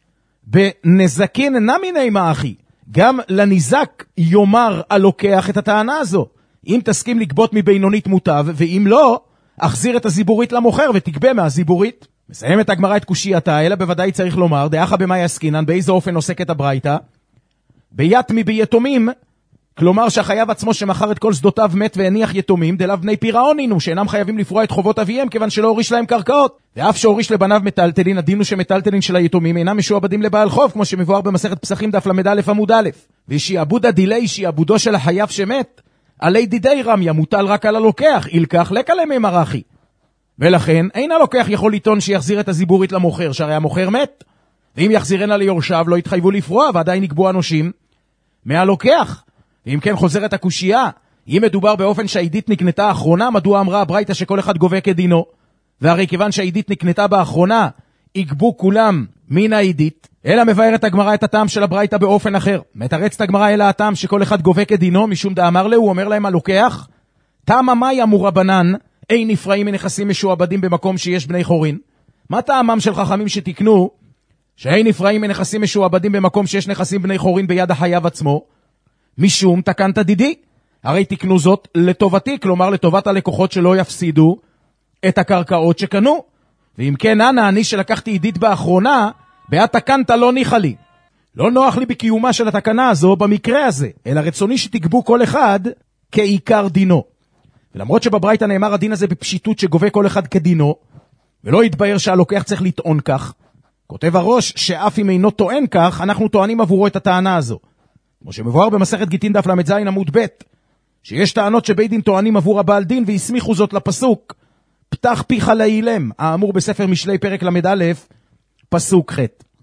בנזקין נמיני מאחי, גם לניזק יאמר הלוקח את הטענה הזו. אם תסכים לגבות מבינונית מוטב, ואם לא, אחזיר את הזיבורית למוכר ותגבה מהזיבורית. מסיימת הגמרא את קושייתה, אלא בוודאי צריך לומר, דאחא במאי עסקינן, באיזה אופן עוסקת הברייתא? ביתמי ביתומים, כלומר שהחייב עצמו שמחר את כל שדותיו מת והניח יתומים, דלאו בני פירעון הינו, שאינם חייבים לפרוע את חובות אביהם, כיוון שלא הוריש להם קרקעות. ואף שהוריש לבניו מטלטלין, הדין הוא שמטלטלין של היתומים אינם משועבדים לבעל חוב, כמו שמבואר במסכת פסחים דף למד א' עמוד א'. ושיעבוד הדילי, שיעבודו של החייב שמת, עלי דידי רמיה, מוטל רק על הלוקח, ילקח לקלה ממרחי. ולכן אין הלוקח יכול לטעון שיחזיר את הזיבורית למוכר, שהרי המוכר מת. ואם יחזירנה ליורשיו לא יתחייבו לפרוע, ועדיין יקבו אנושים מהלוקח. ואם כן חוזרת הקושייה, אם מדובר באופן שהעידית נקנתה האחרונה, מדוע אמרה הברייתא שכל אחד גובה כדינו? והרי כיוון שהעידית נקנתה באחרונה, יגבו כולם מן העידית, אלא מבארת הגמרא את הטעם של הברייתא באופן אחר. מתרצת הגמרא אלא הטעם שכל אחד גובה כדינו, משום דאמר לו, הוא אומר להם הלוקח, טעמה מאי אמרו רבנן, אין נפרעים מנכסים משועבדים במקום שיש בני חורין. מה טעמם של חכמים שתקנו, שאין נפרעים מנכסים משועבדים במקום שיש נכסים בני חורין ביד החייב עצמו? משום תקנת דידי, הרי תקנו זאת לטובתי, כלומר לטובת הלקוחות שלא יפסידו את הקרקעות שקנו. ואם כן, אנא, אני שלקחתי עידית באחרונה, בעד תקנת לא ניחה לי. לא נוח לי בקיומה של התקנה הזו במקרה הזה, אלא רצוני שתגבו כל אחד כעיקר דינו. ולמרות שבברייתא נאמר הדין הזה בפשיטות שגובה כל אחד כדינו, ולא יתבהר שהלוקח צריך לטעון כך, כותב הראש שאף אם אינו טוען כך, אנחנו טוענים עבורו את הטענה הזו. כמו שמבואר במסכת גיטין דף למד זין עמוד ב', שיש טענות שבית דין טוענים עבור הבעל דין, והסמיכו זאת לפסוק, פתח פיך לאילם, האמור בספר משלי פרק למד א', פסוק ח'.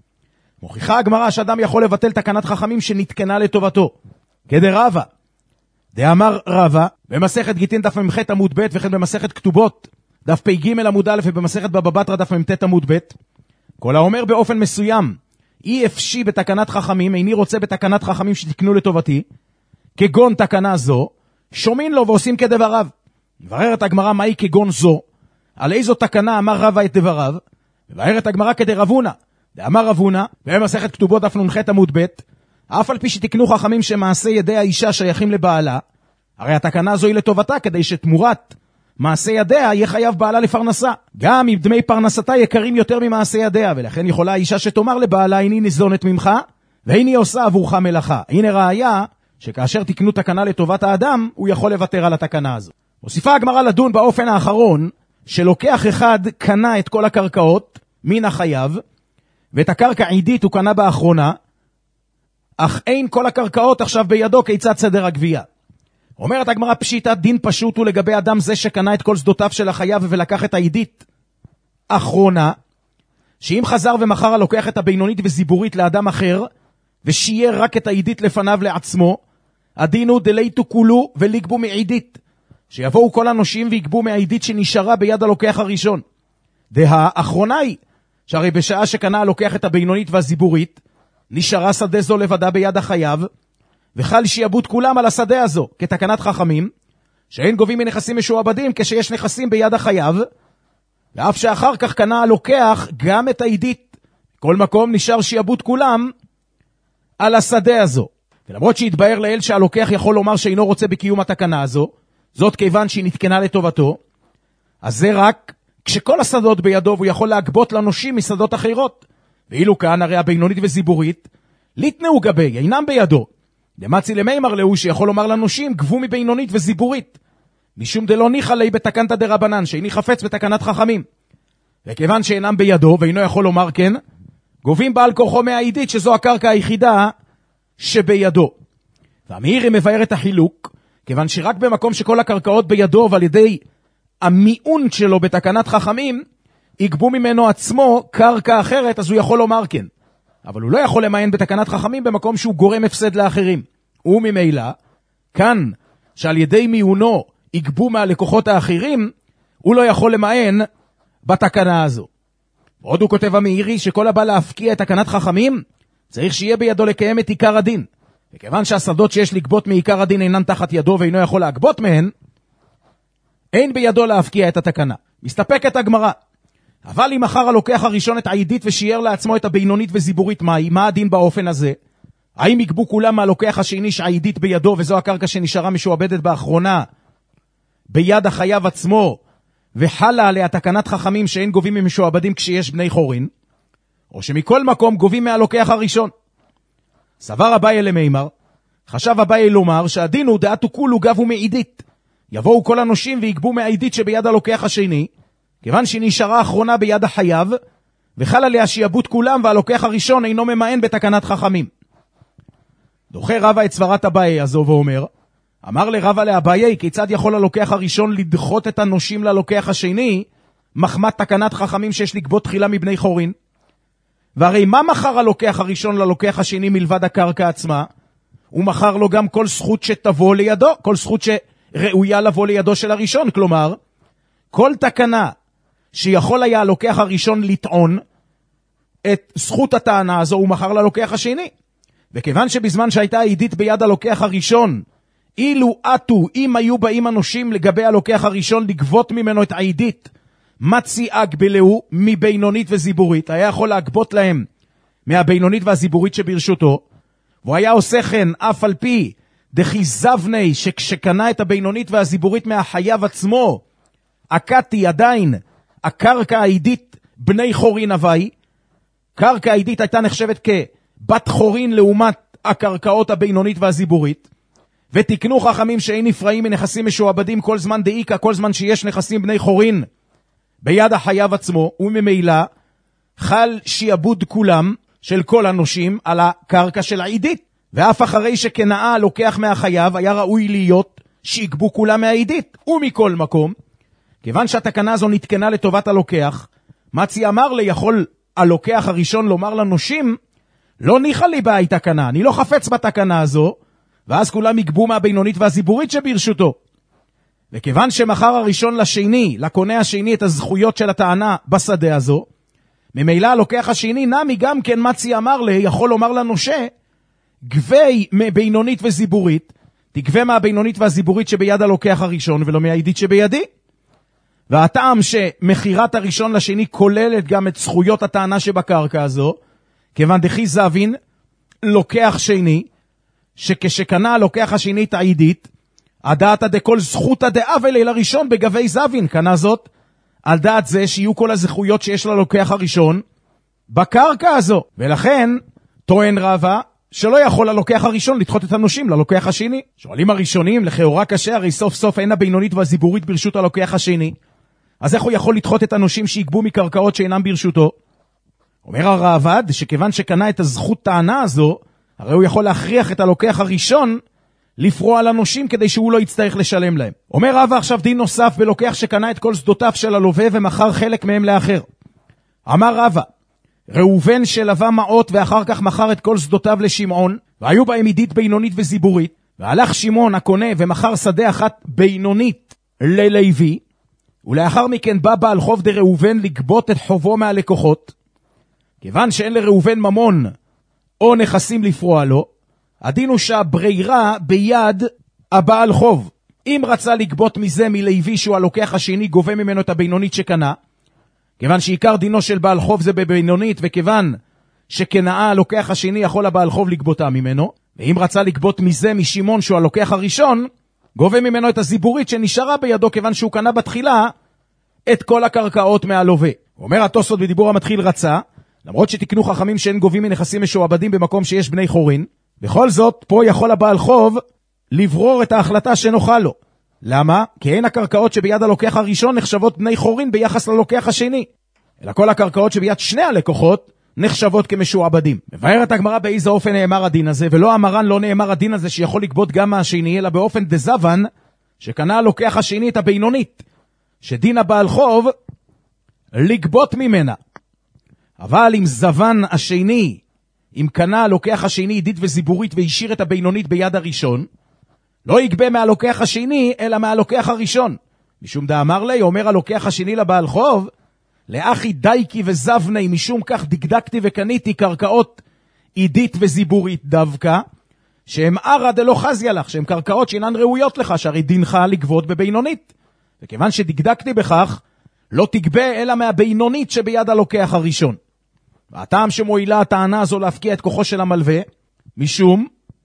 מוכיחה הגמרא שאדם יכול לבטל תקנת חכמים שנתקנה לטובתו, כדרבה. דאמר רבה, במסכת גיטין דף ממח עמוד ב' וכן במסכת כתובות, דף פ"ג עמוד א' ובמסכת בבא בתרא דף מ"ט עמוד ב', כל האומר באופן מסוים, אי אפשי בתקנת חכמים, איני רוצה בתקנת חכמים שתקנו לטובתי, כגון תקנה זו, שומעים לו ועושים כדבריו. מבררת הגמרא מהי כגון זו, על איזו תקנה אמר רבה את דבריו, מבררת הגמרא כדרבונה, דאמר רבונה, במסכת כתובות דף נ"ח עמוד ב', אף על פי שתקנו חכמים שמעשה ידי האישה שייכים לבעלה, הרי התקנה זו היא לטובתה, כדי שתמורת מעשה ידיה יהיה חייב בעלה לפרנסה, גם אם דמי פרנסתה יקרים יותר ממעשה ידיה, ולכן יכולה האישה שתאמר לבעלה, איני ניזונת ממך, ואיני עושה עבורך מלאכה. הנה ראיה שכאשר תקנו תקנה לטובת האדם, הוא יכול לוותר על התקנה הזו. מוסיפה הגמרא לדון באופן האחרון, שלוקח אחד קנה את כל הקרקעות מן החייב, ואת הקרקע עידית הוא קנה באחרונה, אך אין כל הקרקעות עכשיו בידו, כיצד סדר הגבייה. אומרת הגמרא פשיטת דין פשוט הוא לגבי אדם זה שקנה את כל שדותיו של החייב ולקח את העידית אחרונה, שאם חזר ומחר הלוקח את הבינונית וזיבורית לאדם אחר, ושייר רק את העידית לפניו לעצמו, הדין הוא דלייתו כולו וליגבו מעידית, שיבואו כל הנושים ויגבו מהעידית שנשארה ביד הלוקח הראשון. והאחרונה היא, שהרי בשעה שקנה הלוקח את הבינונית והזיבורית, נשארה שדה זו לבדה ביד החייב, וחל שיעבוד כולם על השדה הזו, כתקנת חכמים, שאין גובים מנכסים משועבדים כשיש נכסים ביד החייב, ואף שאחר כך קנה הלוקח גם את העידית. כל מקום נשאר שיעבוד כולם על השדה הזו. ולמרות שהתבהר לאל שהלוקח יכול לומר שאינו רוצה בקיום התקנה הזו, זאת כיוון שהיא נתקנה לטובתו, אז זה רק כשכל השדות בידו והוא יכול להגבות לנושים משדות אחרות. ואילו כאן הרי הבינונית וזיבורית, ליתנאו גבי, אינם בידו. דמצי למימר לאו שיכול לומר לנושים, גבו מבינונית וזיבורית. משום דלא ניחא לי בתקנת דרבנן, שאיני חפץ בתקנת חכמים. וכיוון שאינם בידו ואינו יכול לומר כן, גובים בעל כוחו מהעידית שזו הקרקע היחידה שבידו. והמאירי מבאר את החילוק, כיוון שרק במקום שכל הקרקעות בידו ועל ידי המיעון שלו בתקנת חכמים, יגבו ממנו עצמו קרקע אחרת, אז הוא יכול לומר כן. אבל הוא לא יכול למען בתקנת חכמים במקום שהוא גורם הפסד לאחרים. וממילא, כאן שעל ידי מיעונו יגבו מהלקוחות האחרים, הוא לא יכול למען בתקנה הזו. עוד הוא כותב המאירי שכל הבא להפקיע את תקנת חכמים, צריך שיהיה בידו לקיים את עיקר הדין. וכיוון שהשדות שיש לגבות מעיקר הדין אינן תחת ידו ואינו יכול להגבות מהן, אין בידו להפקיע את התקנה. מסתפקת הגמרא. אבל אם אחר הלוקח הראשון את העידית ושיער לעצמו את הבינונית וזיבורית מהי, מה הדין באופן הזה? האם יגבו כולם מהלוקח השני שהעידית בידו וזו הקרקע שנשארה משועבדת באחרונה ביד החייב עצמו, וחלה עליה תקנת חכמים שאין גובים ממשועבדים כשיש בני חורין, או שמכל מקום גובים מהלוקח הראשון? סבר אביי למימר, חשב אביי לומר שהדין הוא דעתו כולו גבו מעידית, יבואו כל הנושים ויגבו מהעידית שביד הלוקח השני, כיוון שהיא נשארה אחרונה ביד החייב, וחל עליה שיעבוד כולם והלוקח הראשון אינו ממען בתקנת חכמים. דוחה רבא את סברת אביי הזו ואומר, אמר לרבא לאביי, כיצד יכול הלוקח הראשון לדחות את הנושים ללוקח השני, מחמת תקנת חכמים שיש לגבות תחילה מבני חורין? והרי מה מחר הלוקח הראשון ללוקח השני מלבד הקרקע עצמה? הוא מחר לו גם כל זכות שתבוא לידו, כל זכות שראויה לבוא לידו של הראשון, כלומר, כל תקנה שיכול היה הלוקח הראשון לטעון את זכות הטענה הזו, הוא מכר ללוקח השני. וכיוון שבזמן שהייתה העידית ביד הלוקח הראשון, אילו עטו, אם היו באים אנושים לגבי הלוקח הראשון לגבות ממנו את העידית, מצי אגבלהו מבינונית וזיבורית, היה יכול להגבות להם מהבינונית והזיבורית שברשותו, והוא היה עושה כן אף על פי דחי זבני, שכשקנה את הבינונית והזיבורית מהחייב עצמו, הקטי עדיין הקרקע העידית בני חורין הווי, קרקע העידית הייתה נחשבת כבת חורין לעומת הקרקעות הבינונית והזיבורית, ותקנו חכמים שאין נפרעים מנכסים משועבדים כל זמן דאיקה, כל זמן שיש נכסים בני חורין ביד החייב עצמו, וממילא חל שיעבוד כולם של כל הנושים על הקרקע של העידית, ואף אחרי שכנאה לוקח מהחייב היה ראוי להיות שיגבו כולם מהעידית. ומכל מקום, כיוון שהתקנה הזו נתקנה לטובת הלוקח, מצי אמר לי, יכול הלוקח הראשון לומר לנושים, לא ניחה לי בה תקנה, אני לא חפץ בתקנה הזו, ואז כולם יגבו מהבינונית והזיבורית שברשותו. וכיוון שמחר הראשון לשני, לקונה השני את הזכויות של הטענה בשדה הזו, ממילא הלוקח השני נמי גם כן מצי אמר לי, יכול לומר לנושה, גבי מבינונית וזיבורית, תגבה מהבינונית והזיבורית שביד הלוקח הראשון ולא מהעידית שבידי. והטעם שמחירת הראשון לשני כוללת גם את זכויות הטענה שבקרקע הזו, כיוון דחי זבין לוקח שני, שכשקנה הלוקח השני את העידית, הדעת דכל זכות הדאבל אל הראשון בגבי זבין, קנה זאת על דעת זה שיהיו כל הזכויות שיש ללוקח הראשון בקרקע הזו. ולכן טוען רבא שלא יכול הלוקח הראשון לדחות את הנושים ללוקח השני. שואלים הראשונים, לכאורה קשה, הרי סוף סוף אין הבינונית והזיבורית ברשות הלוקח השני, אז איך הוא יכול לדחות את הנושים שיגבו מקרקעות שאינם ברשותו? אומר הרעב"ד שכיוון שקנה את הזכות טענה הזו, הרי הוא יכול להכריח את הלוקח הראשון לפרוע על הנושים כדי שהוא לא יצטרך לשלם להם. אומר רבא עכשיו דין נוסף בלוקח שקנה את כל שדותיו של הלווה ומחר חלק מהם לאחר. אמר רבא, ראובן שלווה מעות ואחר כך מחר את כל שדותיו לשמעון, והיו בהם עידית בינונית וזיבורית, והלך שמעון הקונה ומחר שדה אחת בינונית ללוי, ולאחר מכן בא בעל חוב דראובן לגבות את חובו מהלקוחות. כיוון שאין לראובן ממון או נכסים לפרוע לו, הדין הוא שהברירה ביד הבעל חוב. אם רצה לגבות מזה מלוי שהוא הלוקח השני, גובה ממנו את הבינונית שקנה, כיוון שעיקר דינו של בעל חוב זה בבינונית, וכיוון שקנאה הלוקח השני יכול הבעל חוב לגבותה ממנו, ואם רצה לגבות מזה משמעון שהוא הלוקח הראשון, גובה ממנו את הזיבורית שנשארה בידו, כיוון שהוא קנה בתחילה את כל הקרקעות מהלווה. אומר התוספות בדיבור המתחיל רצה, למרות שתקנו חכמים שאין גובים מנכסים משועבדים במקום שיש בני חורין, בכל זאת פה יכול הבעל חוב לברור את ההחלטה שנוחה לו. למה? כי אין הקרקעות שביד הלוקח הראשון נחשבות בני חורין ביחס ללוקח השני, אלא כל הקרקעות שביד שני הלקוחות נחשבות כמשועבדים. מבארת הגמרא באיזה אופן נאמר הדין הזה, ולא אמרן לא נאמר הדין הזה שיכול לגבות גם מהשני, אלא באופן דזבן שקנה הלוקח השני את הבינונית, שדין הבעל חוב לגבות ממנה. אבל אם זבן השני, אם קנה הלוקח השני עידית וזיבורית והשאיר את הבינונית ביד הראשון, לא יגבה מהלוקח השני אלא מהלוקח הראשון. משום דאמר לי, אומר הלוקח השני לבעל חוב, לאחי דייקי וזבני, משום כך דקדקתי וקניתי קרקעות עידית וזיבורית דווקא, שהם ערה דלא חזיה לך, שהם קרקעות שאינן ראויות לך, שהרי דינך לגבות בבינונית. וכיוון שדקדקתי בכך, לא תגבה אלא מהבינונית שביד הלוקח הראשון. והטעם שמועילה הטענה הזו להפקיע את כוחו של המלווה, משום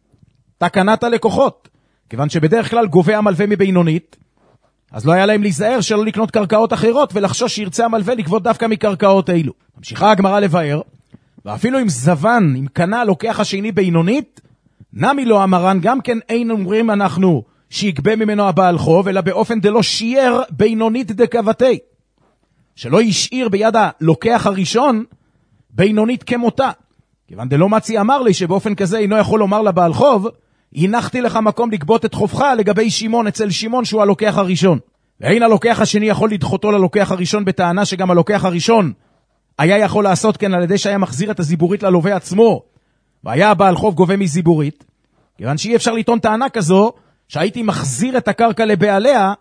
תקנת הלקוחות. כיוון שבדרך כלל גובה המלווה מבינונית, אז לא היה להם להיזהר שלא לקנות קרקעות אחרות, ולחשוש שירצה המלווה לגבות דווקא מקרקעות אלו. ממשיכה הגמרא לבאר, ואפילו אם זבן, אם קנה לוקח השני בינונית, נמי לא אמרן, גם כן אין אומרים אנחנו שיגבה ממנו הבעל חוב, אלא באופן דלא שיער בינונית דקבתי, שלא ישאיר ביד הלוקח הראשון בינונית כמותה. כיוון דלא מצי אמר לי שבאופן כזה אינו יכול לומר לבעל חוב, הנחתי לך מקום לגבות את חובך לגבי שמעון אצל שמעון שהוא הלוקח הראשון. ואין הלוקח השני יכול לדחותו ללוקח הראשון בטענה שגם הלוקח הראשון היה יכול לעשות כן על ידי שהיה מחזיר את הזיבורית ללווה עצמו, והיה הבעל חוב גובה מזיבורית. כיוון שאי אפשר לטעון טענה כזו שהייתי מחזיר את הקרקע לבעליה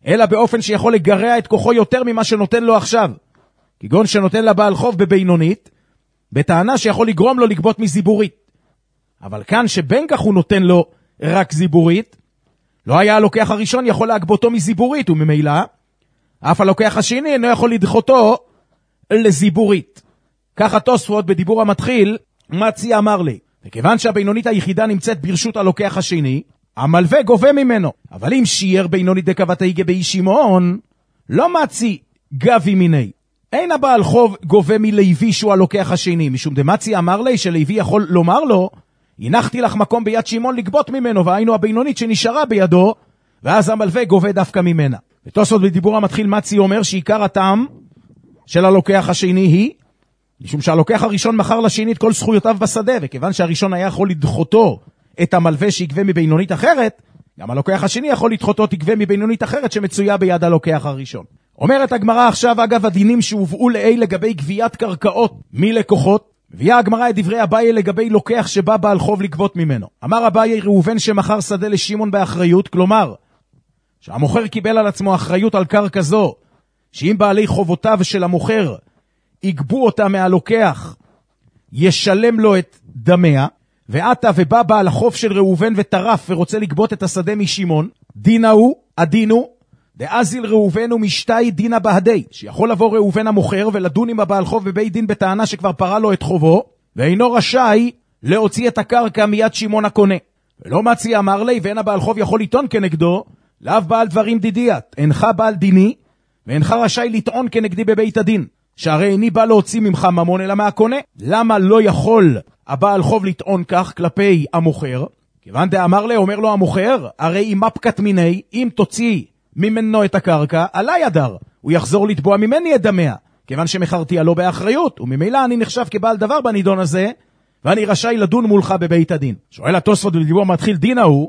אלא באופן שיכול לגרע את כוחו יותר ממה שנותן לו עכשיו, כגון שנותן לבעל חוב בבינונית, בטענה שיכול לגרום לו לגבות מזיבורית. אבל כאן שבין כך הוא נותן לו רק זיבורית, לא היה הלוקח הראשון יכול להגבותו מזיבורית, וממילא אף הלוקח השני אינו יכול לדחותו לזיבורית. ככה תוספות בדיבור המתחיל מצי אמר לי, וכיוון שהבינונית היחידה נמצאת ברשות הלוקח השני, המלווה גובה ממנו. אבל אם שיער בינונית דקבתי גבי שמעון, לא מצי גבי מיני. אין הבעל חוב גובה מלוי שהוא הלוקח השני, משום דמצי אמר לי שלוי יכול לומר לו, הנחתי לך מקום ביד שמעון לגבות ממנו, והיינו הבינונית שנשארה בידו, ואז המלווה גובה דווקא ממנה. ותוספות בדיבור המתחיל מצי אומר שעיקר הטעם של הלוקח השני היא, משום שהלוקח הראשון מכר לשני את כל זכויותיו בשדה, וכיוון שהראשון היה יכול לדחותו את המלווה שיגבה מבינונית אחרת, גם הלוקח השני יכול לדחותו תגבה מבינונית אחרת שמצויה ביד הלוקח הראשון. אומרת הגמרא עכשיו, אגב הדינים שהובאו לאי לגבי גביית קרקעות מלקוחות, הביאה הגמרא את דברי אביי לגבי לוקח שבא בעל חוב לגבות ממנו. אמר אביי, ראובן שמכר שדה לשמעון באחריות, כלומר שהמוכר קיבל על עצמו אחריות על קרקע זו, שאם בעלי חובותיו של המוכר יגבו אותה מהלוקח, ישלם לו את דמיה, ועתה ובא בעל החוב של ראובן וטרף ורוצה לגבות את השדה משמעון, דינה הוא, הדינו, דאזיל ראובן ומשתי דינה בהדי, שיכול לבוא ראובן המוכר ולדון עם הבעל חוב בבית דין בטענה שכבר פרה לו את חובו, ואינו רשאי להוציא את הקרקע מיד שמעון הקונה. ולא מצי אמר לי, ואין הבעל חוב יכול לטעון כנגדו, לאו בעל דברים דידיית, אינך בעל דיני, ואינך רשאי לטעון כנגדי בבית הדין, שהרי איני בא להוציא ממך ממון אלא מהקונה. למה לא יכול הבעל חוב לטעון כך כלפי המוכר? כיוון דאמר לי, אומר לו המוכר, הרי אם מפקת מיני, אם תוציא ממנו את הקרקע, עלי הדר, הוא יחזור לתבוע ממני את דמיה, כיוון שמכרתי עלו באחריות, וממילא אני נחשב כבעל דבר בנידון הזה, ואני רשאי לדון מולך בבית הדין. שואל התוספות בדיבור מתחיל, דינה הוא,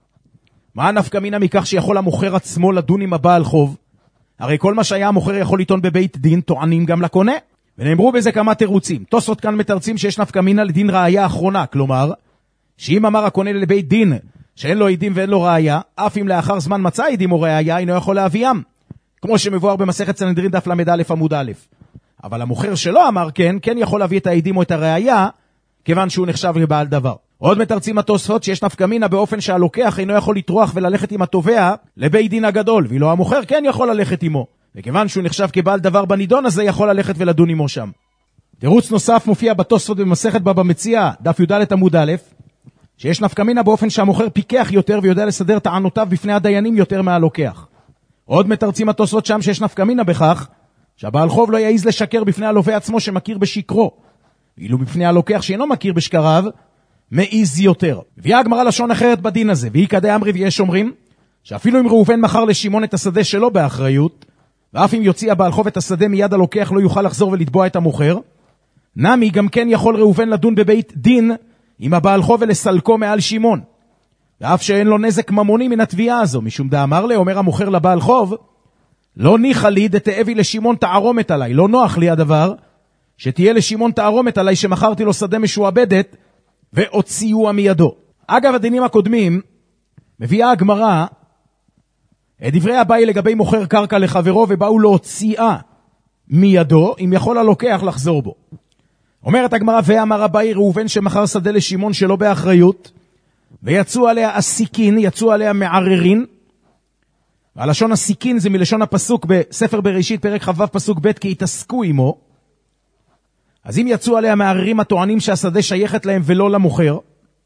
מה נפקא מינה מכך שיכול המוכר עצמו לדון עם הבעל חוב? הרי כל מה שהיה המוכר יכול לטעון בבית דין, טוענים גם לקונה. ונאמרו בזה כמה תירוצים. תוספות כאן מתרצים שיש נפקא מינה לדין ראיה אחרונה, כלומר, שאם אמר הקונה לבית דין שאין לו עדים ואין לו ראיה, אף אם לאחר זמן מצא עדים או ראיה, אינו יכול להביאם, כמו שמבואר במסכת סנהדרין דף למד א' עמוד א'. אבל המוכר שלא אמר כן, כן יכול להביא את העדים או את הראיה, כיוון שהוא נחשב לבעל דבר. עוד מתרצים התוספות שיש נפקא מינה באופן שהלוקח אינו יכול לטרוח וללכת עם התובע לבית דין הגדול, ואילו המוכר כן יכול ללכת עמו, וכיוון שהוא נחשב כבעל דבר בנידון הזה, יכול ללכת ולדון עמו שם. תירוץ נוסף מופיע בתוספות במסכת בבא מציעא דף י"ד עמוד א', שיש נפקא מינה באופן שהמוכר פיקח יותר ויודע לסדר טענותיו בפני הדיינים יותר מהלוקח. עוד מתרצים התוספות שם שיש נפקא מינה בכך שהבעל חוב לא יעיז לשקר בפני הלווה עצמו שמכיר בשקרו, ואילו בפני הלוקח שאינו מכיר בשקריו מעיז יותר. הביאה הגמרא לשון אחרת בדין הזה, והיא כדי אמרי, ויש אומרים שאפילו אם ראובן מכר לשמעון את השדה שלו באחריות, ואף אם יוציא הבעל חוב את השדה מיד הלוקח לא יוכל לחזור ולתבוע את המוכר, נמי גם כן יכול ראובן לדון בבית דין עם הבעל חוב ולסלקו מעל שמעון, ואף שאין לו נזק ממוני מן התביעה הזו, משום דאמר לי, אומר המוכר לבעל חוב, לא ניחא לי דתאבי לשמעון תערומת עליי, לא נוח לי הדבר שתהיה לשמעון תערומת עליי שמכרתי לו שדה משועבדת והוציאוה מידו. אגב הדינים הקודמים מביאה הגמרא את דברי אביי לגבי מוכר קרקע לחברו ובאו להוציאה מידו, אם יכול הלוקח לחזור בו. אומרת הגמרא, ואמר אביי, ראובן שמכר שדה לשמעון שלא באחריות, ויצאו עליה הסיקין, יצאו עליה מעררין, והלשון הסיקין זה מלשון הפסוק בספר בראשית פרק ח"ו פסוק ב', כי התעסקו עמו. אז אם יצאו עליה מערערים הטוענים שהשדה שייכת להם ולא למוכר,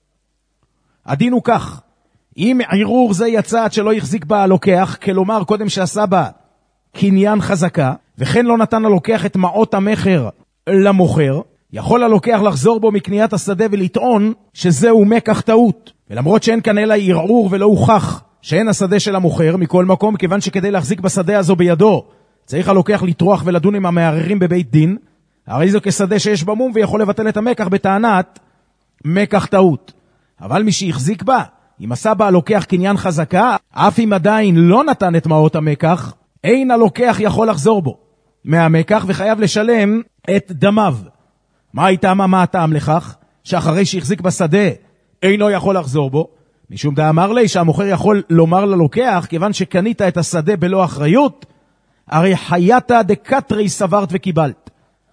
הדין הוא כך, אם ערעור זה יצא עד שלא יחזיק בה הלוקח, כלומר קודם שעשה בה קניין חזקה, וכן לא נתן הלוקח את מעות המחר למוכר, יכול הלוקח לחזור בו מקניית השדה ולטעון שזהו מקח טעות. ולמרות שאין כאן אלא ערעור ולא הוכח שאין השדה של המוכר, מכל מקום, כיוון שכדי להחזיק בשדה הזו בידו, צריך הלוקח לטרוח ולדון עם המערערים בבית דין, הרי זו כשדה שיש במום ויכול לבטל את המקח בטענת מקח טעות. אבל מי שהחזיק בה, אם עשה בה הלוקח קניין חזקה, אף אם עדיין לא נתן את מעות המקח, אין הלוקח יכול לחזור בו מהמקח וחייב לשלם את דמיו. מה הייתה מה, מה הטעם לכך? שאחרי שהחזיק בשדה אינו יכול לחזור בו, משום דאמר לי שהמוכר יכול לומר ללוקח, כיוון שקנית את השדה בלא אחריות, הרי חייתה דקטרי סברת וקיבלת.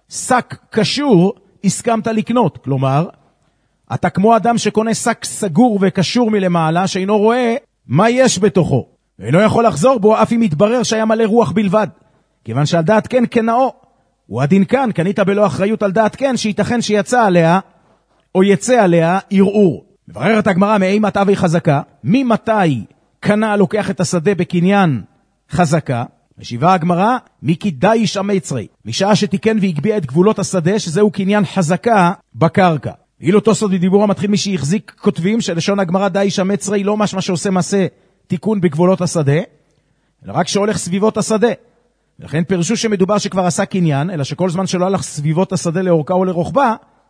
שק קשור הסכמת לקנות, כלומר, אתה כמו אדם שקונה שק סגור וקשור מלמעלה, שאינו רואה מה יש בתוכו, ואינו יכול לחזור בו אף אם מתברר שהיה מלא רוח בלבד, כיוון שעל דעת כן קנאו. הוא הדין כאן, קנית בלא אחריות על דעת כן, שייתכן שיצא עליה, או יצא עליה ערעור. מבררת הגמרא מאימה תאווי חזקה, ממתי קנה לוקח את השדה בקניין חזקה? משיבה הגמרא, מי דאיש המצרי, משעה שתיקן והגביע את גבולות השדה, שזהו קניין חזקה בקרקע. אילו תוספות בדיבור המתחיל מי שהחזיק כותבים, שלשון הגמרא דאיש המצרי לא משמע שעושה מעשה תיקון בגבולות השדה, אלא רק שהולך סביבות השדה. ולכן פירשו שמדובר שכבר עשה קניין, אלא שכל זמן שלא הלך סביבות השדה לאורכה או לרוחבה,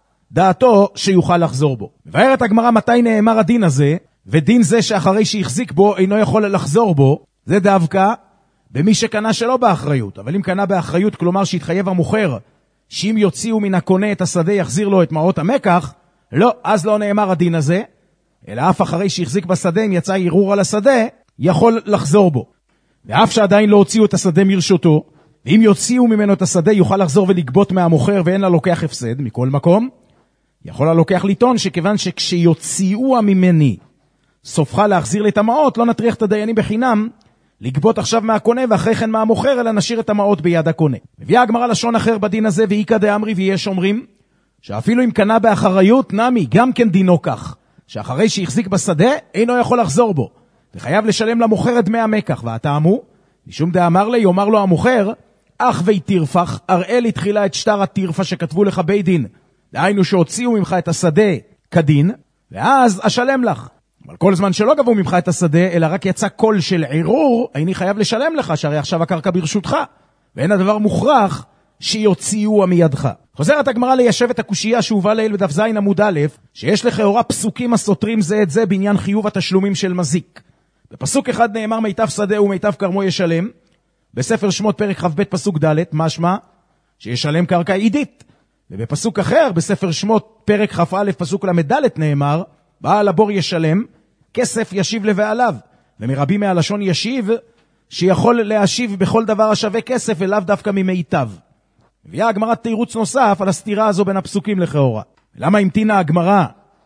דעתו שיוכל לחזור בו. מבארת הגמרא מתי נאמר הדין הזה, ודין זה שאחרי שהחזיק בו אינו יכול לחזור בו, זה דווקא במי שקנה שלא באחריות. אבל אם קנה באחריות, כלומר שהתחייב המוכר, שאם יוציאו מן הקונה את השדה יחזיר לו את מעות המקח, לא, אז לא נאמר הדין הזה, אלא אף אחרי שהחזיק בשדה, אם יצא ערעור על השדה, יכול לחזור בו. ואף שעדיין לא הוציאו את השדה מרשותו, ואם יוציאו ממנו את השדה יוכל לחזור ולגבות מהמוכר ואין ללוקח הפסד, מכל מקום, יכול ללוקח לטעון שכיוון שכשיוציאו ממני סופך להחזיר לי את המעות, לא נטריח את הדיינים בחינם לגבות עכשיו מהקונה ואחרי כן מהמוכר, אלא נשאיר את המעות ביד הקונה. מביאה הגמרא לשון אחר בדין הזה, ואיקא דאמרי, ויש אומרים שאפילו אם קנה באחריות, נמי, גם כן דינו כך, שאחרי שהחזיק בשדה, אינו יכול לחזור בו, וחייב לשלם למוכר את דמי המקח. והטעמו, משום דאמר לי, יאמר לו המוכר, אך וי תרפח, אראה לי תחילה את שטר התרפה שכתבו לך בית דין, דהיינו שהוציאו ממך את השדה כדין, ואז אשלם לך. אבל כל זמן שלא גבו ממך את השדה, אלא רק יצא קול של ערעור, איני חייב לשלם לך, שהרי עכשיו הקרקע ברשותך, ואין הדבר מוכרח שיוציאו מידך. חוזרת הגמרא ליישב את הקושייה שהובא לעיל בדף זין עמוד א', שיש לכאורה פסוקים הסותרים זה את זה בעניין חיוב התשלומים של מזיק. בפסוק אחד נאמר מיטב שדה ומיטב כרמו ישלם, בספר שמות פרק כ"ב פסוק ד', משמע שישלם קרקע עידית. ובפסוק אחר, בספר שמות פרק כ"א פסוק למד ד' נאמר, בעל הבור ישלם, כסף ישיב לבעליו. ומרבים מהלשון ישיב, שיכול להשיב בכל דבר השווה כסף ולאו דווקא ממיטב. הביאה הגמרא תירוץ נוסף על הסתירה הזו בין הפסוקים לכאורה. למה המתינה הגמרא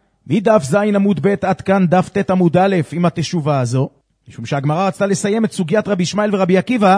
מדף זין עמוד ב' עד כאן דף ת' עמוד א' עם התשובה הזו? משום שהגמרא רצתה לסיים את סוגיית רבי ישמעאל ורבי עקיבא,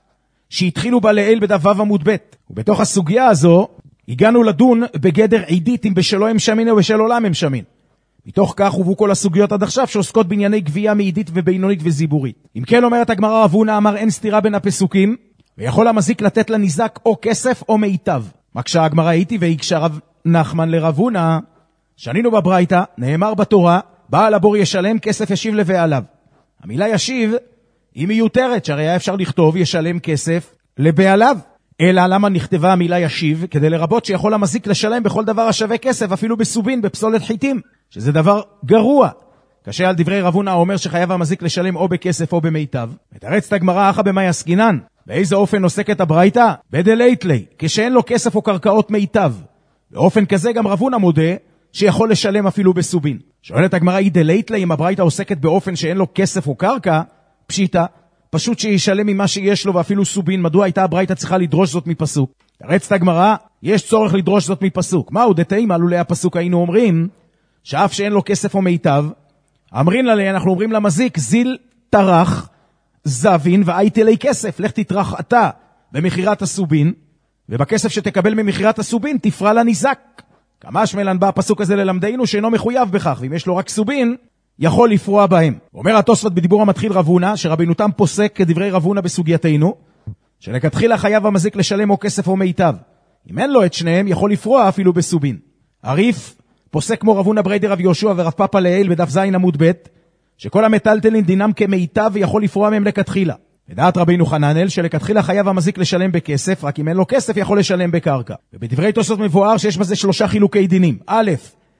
שהתחילו בה לעיל בדף ו' עמוד ב'. ובתוך הסוגיה הזו הגענו לדון בגדר עידית אם בשלו הם שמין או בשל עולם הם שמין. מתוך כך הובאו כל הסוגיות עד עכשיו שעוסקות בענייני גבייה מעידית ובינונית וזיבורית. אם כן אומרת הגמרא, רב הונא אמר אין סתירה בין הפסוקים, ויכול המזיק לתת לניזק או כסף או מיטב. מקשה הגמרא איתי והקשה רב נחמן לרב הונא, שנינו בברייתא, נאמר בתורה, בעל הבור ישלם, כסף ישיב לבעליו. המילה ישיב היא מיותרת, שהרי היה אפשר לכתוב ישלם כסף לבעליו. אלא למה נכתבה המילה ישיב? כדי לרבות שיכול המזיק לשלם בכל דבר השווה כסף, אפילו בסובין, בפסולת חיטים, שזה דבר גרוע. קשה על דברי רב הונא אומר שחייב המזיק לשלם או בכסף או במיטב. מתרצת הגמרא אחא במאי עסקינן, באיזה אופן עוסקת הברייתא? בדלייטלי, כשאין לו כסף או קרקעות מיטב. באופן כזה גם רב הונא מודה שיכול לשלם אפילו בסובין. שואלת הגמרא, היא דלייטלי, אם הברייתא עוסקת באופן שאין לו כסף או קרקע, פשיטה, פשוט שישלם ממה שיש לו ואפילו סובין. מדוע הייתה הברייתא צריכה לדרוש זאת מפסוק? תרצת הגמרא, יש צורך לדרוש זאת מפסוק. מהו דתימה לולא הפסוק היינו אומרים שאף שאין לו כסף או מיטב, אמרין לה, אנחנו אומרים למזיק, זיל תרח זבין והייתי לי כסף, לך תתרח אתה במחירת הסובין, ובכסף שתקבל ממחירת הסובין תפרע לניזק. כמה שמלן בא הפסוק הזה ללמדנו שאינו מחויב בכך, ואם יש לו רק סובין יכול לפרוע בהם. אומר התוספות בדיבור המתחיל רב הונא, שרבינותם פוסק כדברי רב הונא בסוגייתנו, שלכתחילה חייב המזיק לשלם או כסף או מיטב. אם אין לו את שניהם יכול לפרוע אפילו בסובין. הריף פוסק כמו רב הונא בריידי רב יהושע ורב פאפא לעיל בדף זין עמוד ב', שכל המטלטלין דינם כמיטב ויכול לפרוע מהם לכתחילה. לדעת רבינו חננאל שלכתחילה חייב המזיק לשלם בכסף, רק אם אין לו כסף יכול לשלם בקרקע. ובדברי תוספות מבואר שיש בזה שלושה חילוקי דינים. א',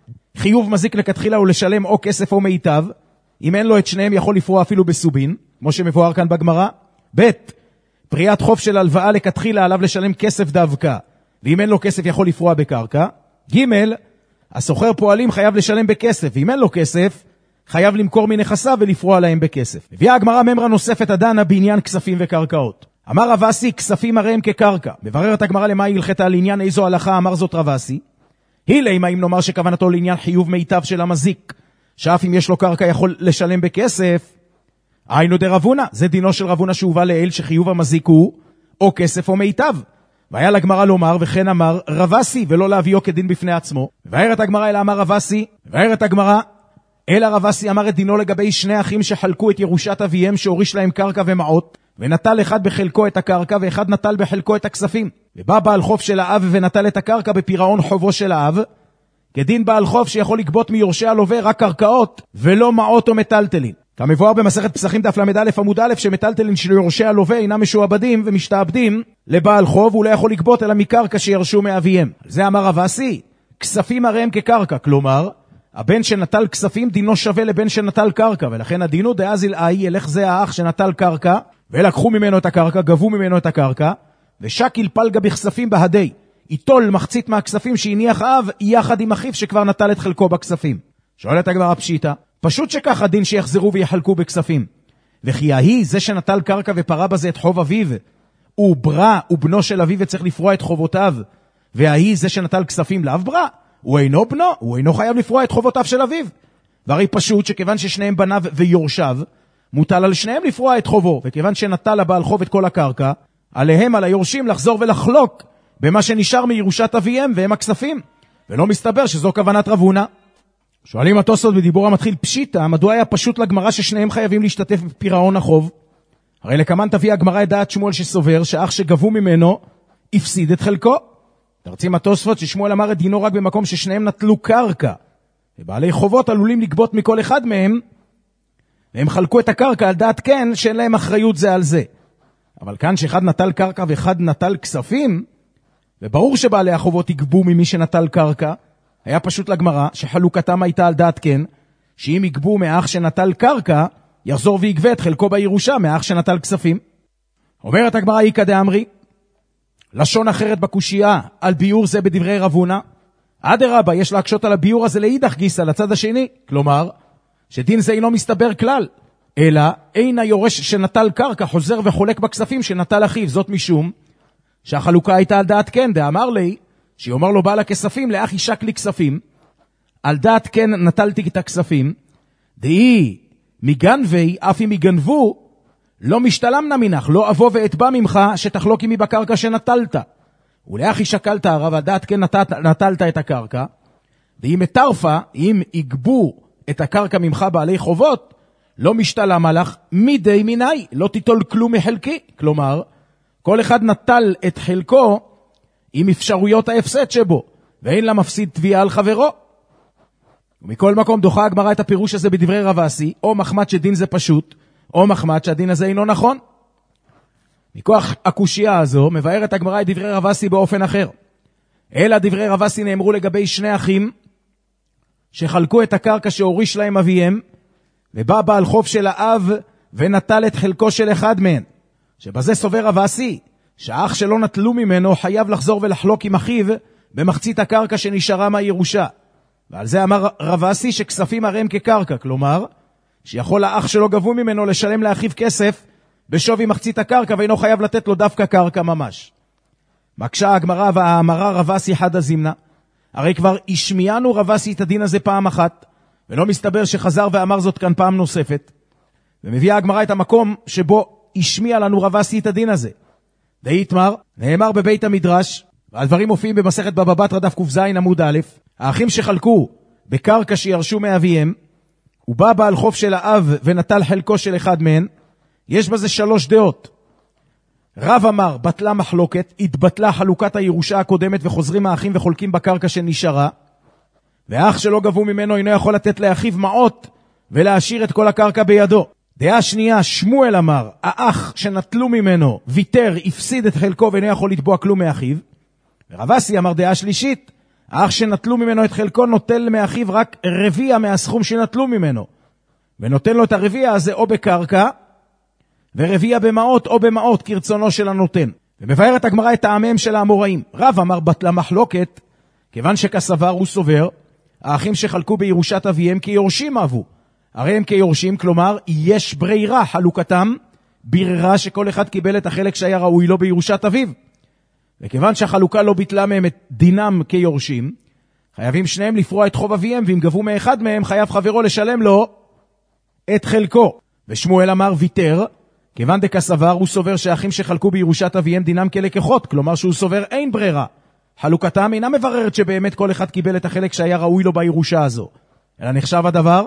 חיוב מזיק לכתחילה הוא לשלם או כסף או מיטב, אם אין לו את שניהם יכול לפרוע אפילו בסובין, כמו שמבואר כאן בגמרא. ב', פריעת חוב של הלוואה לכתחילה עליו לשלם כסף דווקא, ואם אין לו כסף יכול לפרוע בקרקע. ג', הסוחר פועלים חייב לשלם בכסף, ואם אין לו כסף חייב למכור מנכסיו ולפרוע להם בכסף. מביאה הגמרא ממרה נוספת הדנה בעניין כספים וקרקעות. אמר רב אסי, כספים הרי הם כקרקע. מבררת הגמרא למה היא הלכתה על עניין איזו הלכה אמר זאת רב אסי. הילה, אם נאמר שכוונתו לעניין חיוב מיטב של המזיק, שאף אם יש לו קרקע יכול לשלם בכסף, היינו דרבונה, זה דינו של רבונה שהובא לאל שחיוב המזיק הוא או כסף או מיטב. והיה לגמרא לומר, וכן אמר רב אסי, ולא להביאו כדין בפני עצמו. ובארת הגמרא אלא אמר רב אסי, ובארת הגמרא אלא רב אסי אמר את דינו לגבי שני אחים שחלקו את ירושת אביהם שהוריש להם קרקע ומעות, ונטל אחד בחלקו את הקרקע ואחד נטל בחלקו את הכספים. ובא בעל חוב של האב ונטל את הקרקע בפירעון חובו של האב, כדין בעל חוב שיכול לגבות מיורשי הלווה רק קרקעות ולא מעות או מטלטלין. כמבואר במסכת פסחים דף למד א' עמוד א' שמטלטלין של יורשי הלווה אינם משועבדים ומשתעבדים לבעל חוב, הוא לא יכול לגבות אלא מקרקע שירשו מאביהם. זה אמר רב אסי, כספים הרי הם כקרקע, כלומר הבן שנטל כספים דינו שווה לבן שנטל קרקע, ולכן הדינו דאזיל אי ילך זה האח שנטל קרקע ולקחו ממנו את הקרקע, גבו ממנו את הקרקע, ושקיל פלגה בכספים בהדי, יטול מחצית מהכספים שהניח האב יחד עם אחיו שכבר נטל את חלקו בכספים. שואלת הגמרא פשיטה, פשוט שכך הדין שיחזרו ויחלקו בכספים. וכי ההיא זה שנטל קרקע ופרה בזה את חוב אביו, הוא ברא, הוא בנו של אביו וצריך לפרוע את חובותיו, וההיא זה שנטל כספים לאו ברא, הוא אינו בנו, הוא אינו חייב לפרוע את חובותיו של אביו. והרי פשוט שכיוון ששניהם בניו ויורשיו, מוטל על שניהם לפרוע את חובו, וכיוון שנטל הבעל חוב את כל הקרקע, עליהם, על היורשים, לחזור ולחלוק במה שנשאר מירושת אביהם, והם הכספים. ולא מסתבר שזו כוונת רבונה. שואלים התוספות בדיבור המתחיל פשיטה, מדוע היה פשוט לגמרא ששניהם חייבים להשתתף בפירעון החוב? הרי לכמן תביא הגמרא את דעת שמואל שסובר, שאח שגבו ממנו, הפסיד את חלקו. תרצים התוספות ששמואל אמר את דינו רק במקום ששניהם נטלו קרקע, ובעלי חובות עלולים לגבות מכל אחד מהם, והם חלקו את הקרקע על דעת כן שאין להם אחריות זה על זה. אבל כאן שאחד נטל קרקע ואחד נטל כספים, וברור שבעלי החובות יגבו ממי שנטל קרקע, היה פשוט לגמרא שחלוקתם הייתה על דעת כן, שאם יגבו מאח שנטל קרקע, יחזור ויגבה את חלקו בירושה מאח שנטל כספים. אומרת הגמרא איקא דאמרי, לשון אחרת בקושייה על ביור זה בדברי רבונה, אדרבה יש להקשות על הביור הזה לאידך גיסא לצד השני, כלומר שדין זה אינו מסתבר כלל, אלא אין היורש שנטל קרקע חוזר וחולק בכספים שנטל אחיו, זאת משום שהחלוקה הייתה על דעת כן, דאמר לי שיאמר לו בעל הכספים לאח ישק לי כספים, על דעת כן נטלתי את הכספים, דהי מגנבי אף אם יגנבו לא משתלם נמינך, לא אבוא ואתבע ממך שתחלוק עמי בקרקע שנטלת. ולאחי שקלת הרב, הדעת כן נטלת, נטלת את הקרקע, ואם מטרפה, אם יגבו את הקרקע ממך בעלי חובות, לא משתלם עליך מדי מיני, לא תיטול כלום מחלקי. כלומר, כל אחד נטל את חלקו עם אפשרויות ההפסד שבו, ואין לה מפסיד תביעה על חברו. ומכל מקום דוחה הגמרא את הפירוש הזה בדברי רב אסי, או מחמת שדין זה פשוט, או מחמת שהדין הזה אינו נכון. מכוח הקושייה הזו מבארת הגמרא את דברי רב אסי באופן אחר. אלא דברי רב אסי נאמרו לגבי שני אחים שחלקו את הקרקע שהוריש להם אביהם, ובא בעל חוב של האב ונטל את חלקו של אחד מהם. שבזה סובר רב אסי שהאח שלא נטלו ממנו חייב לחזור ולחלוק עם אחיו במחצית הקרקע שנשארה מהירושה. ועל זה אמר רב אסי שכספים הרי הם כקרקע, כלומר שיכול האח שלא גבו ממנו לשלם לאחיו כסף בשווי מחצית הקרקע ואינו חייב לתת לו דווקא קרקע ממש. מקשה הגמרא והאמרה רב אסי חד הזימנה, הרי כבר השמיענו רב אסי את הדין הזה פעם אחת, ולא מסתבר שחזר ואמר זאת כאן פעם נוספת, ומביאה הגמרא את המקום שבו השמיע לנו רב אסי את הדין הזה. דהי תמר, נאמר בבית המדרש, והדברים מופיעים במסכת בבא בתרא דף ק"ז עמוד א', האחים שחלקו בקרקע שירשו מאביהם, ובא בעל חוב של האב ונטל חלקו של אחד מהן, יש בזה שלוש דעות. רב אמר, בטלה מחלוקת, התבטלה חלוקת הירושה הקודמת וחוזרים האחים וחולקים בקרקע שנשארה, והאח שלא גבו ממנו אינו יכול לתת לאחיו מעות ולהשאיר את כל הקרקע בידו. דעה שנייה, שמואל אמר, האח שנטלו ממנו ויתר, הפסיד את חלקו ואינו יכול לתבוע כלום מאחיו. ורב אסי אמר דעה שלישית, האח שנטלו ממנו את חלקו נוטל מאחיו רק רביע מהסכום שנטלו ממנו, ונותן לו את הרביע הזה או בקרקע ורביע במעות או במעות כרצונו של הנותן. ומבארת הגמרא את טעמיהם של האמוראים. רב אמר בטלה מחלוקת, כיוון שכסבר הוא סובר, האחים שחלקו בירושת אביהם כי יורשים אבו, הרי הם כיורשים, כלומר, יש ברירה חלוקתם, ברירה שכל אחד קיבל את החלק שהיה ראוי לו בירושת אביו. וכיוון שהחלוקה לא ביטלה מהם את דינם כיורשים, חייבים שניהם לפרוע את חוב אביהם, ואם גבו מאחד מהם, חייב חברו לשלם לו את חלקו. ושמואל אמר ויתר, כיוון דקסבר הוא סובר שהאחים שחלקו בירושת אביהם דינם כלקחות, כלומר שהוא סובר אין ברירה. חלוקתם אינה מבררת שבאמת כל אחד קיבל את החלק שהיה ראוי לו בירושה הזו. אלא נחשב הדבר,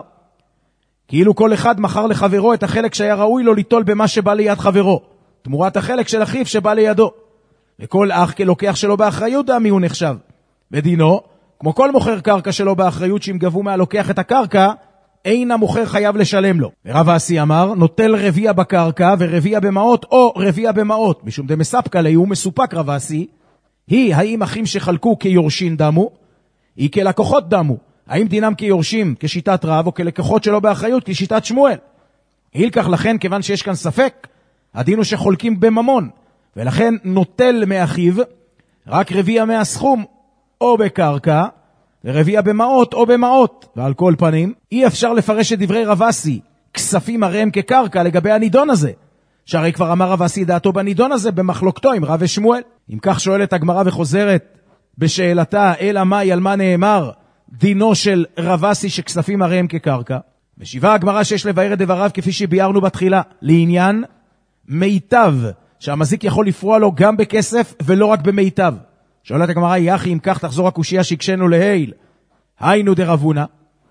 כאילו כל אחד מכר לחברו את החלק שהיה ראוי לו ליטול במה שבא ליד חברו, תמורת החלק של אחיו שבא לידו. וכל אח כלוקח שלו באחריות דמי הוא נחשב. בדינו, כמו כל מוכר קרקע שלו באחריות שאם גבו מהלוקח את הקרקע, אין המוכר חייב לשלם לו. ורב אסי אמר, נוטל רביע בקרקע ורביע במאות או רביע במאות, משום דמספקה לי הוא מסופק רב אסי, היא האם אחים שחלקו כיורשים דמו, היא כלקוחות דמו, האם דינם כיורשים כשיטת רב או כלקוחות שלו באחריות כשיטת שמואל. הילקח לכן כיוון שיש כאן ספק, הדין הוא שחולקים בממון, ולכן נוטל מאחיו רק רביע מהסכום או בקרקע, ורביע במאות או במאות. ועל כל פנים, אי אפשר לפרש את דברי רב אסי, כספים הרי הם כקרקע לגבי הנידון הזה, שהרי כבר אמר רב אסי דעתו בנידון הזה במחלוקתו עם רב ושמואל. אם כך שואלת הגמרא וחוזרת בשאלתה, אלא מאי על מה נאמר דינו של רב אסי שכספים הרי הם כקרקע? משיבה הגמרא שיש לבאר את דבריו כפי שביארנו בתחילה, לעניין מיטב, שהמזיק יכול לפרוע לו גם בכסף ולא רק במיטב. שואלת הגמרא, יחי אם כך תחזור הקושיה שהקשנו להיל, היינו דרבונה,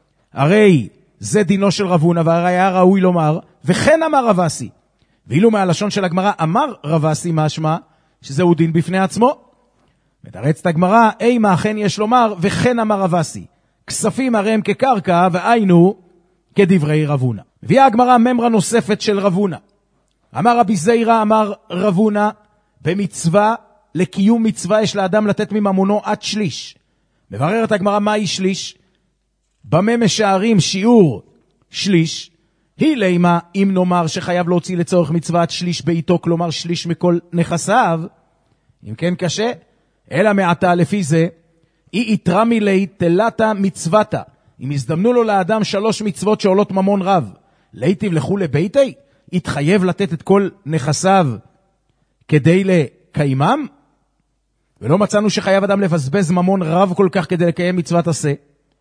הרי זה דינו של רבונה, והרי היה ראוי לומר וכן אמר רב אסי. ואילו מהלשון של הגמרא אמר רב אסי משמע שזהו דין בפני עצמו. מתרצת הגמרא, אימה אכן יש לומר וכן אמר רב אסי, כספים הרי הם כקרקע והיינו כדברי רבונה. הביאה הגמרא ממרה נוספת של רבונה. אמר רבי זיירא אמר רבונה, במצווה לקיום מצווה יש לאדם לתת מממונו עד שליש. מבררת הגמרא מהי שליש? במה משערים שיעור שליש? היא לימה אם נאמר שחייב להוציא לצורך מצווה עד שליש ביתו, כלומר שליש מכל נכסיו, אם כן קשה, אלא מעתה לפי זה, אי יתרה מילי תלתה מצוותה, אם הזדמנו לו לאדם שלוש מצוות שעולות ממון רב, ליטיב לכו לביתי, יתחייב לתת את כל נכסיו כדי לקיימם? ולא מצאנו שחייב אדם לבזבז ממון רב כל כך כדי לקיים מצוות עשה.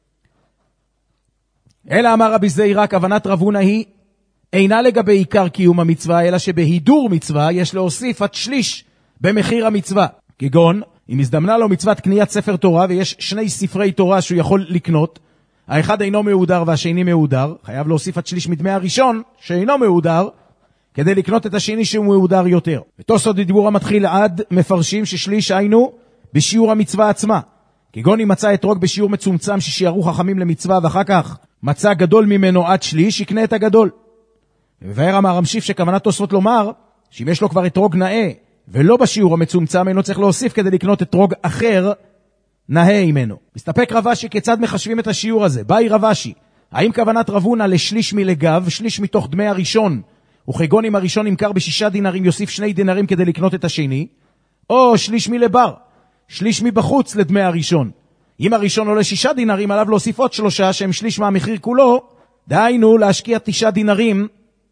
אלא אמר רבי זיירא, כוונת רבונה היא אינה לגבי עיקר קיום המצווה, אלא שבהידור מצווה יש להוסיף עד שליש במחיר המצווה. כגון, אם הזדמנה לו מצוות קניית ספר תורה ויש שני ספרי תורה שהוא יכול לקנות, האחד אינו מהודר והשני מהודר, חייב להוסיף עד שליש מדמי הראשון שאינו מהודר, כדי לקנות את השני שהוא מהודר יותר. ותוספות בדיבור המתחיל עד מפרשים ששליש היינו בשיעור המצווה עצמה. כגון אם מצא אתרוג בשיעור מצומצם ששיערו חכמים למצווה ואחר כך מצא גדול ממנו עד שליש, יקנה את הגדול. ובאר אמר רמשיף שכוונת תוספות לומר שאם יש לו כבר אתרוג נאה ולא בשיעור המצומצם אינו צריך להוסיף כדי לקנות אתרוג אחר נאה ממנו. מסתפק רב אשי כיצד מחשבים את השיעור הזה. באי רב אשי, האם כוונת רבונה לשליש מלגב, שליש מתוך דמי הראשון, וכגון אם הראשון נמכר בשישה דינרים יוסיף שני דינרים כדי לקנות את השני, או שליש מלבר, שליש מבחוץ לדמי הראשון. אם הראשון עולה שישה דינרים עליו להוסיף עוד שלושה שהם שליש מהמחיר כולו, דהיינו להשקיע תשעה דינרים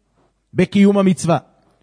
בקיום המצווה.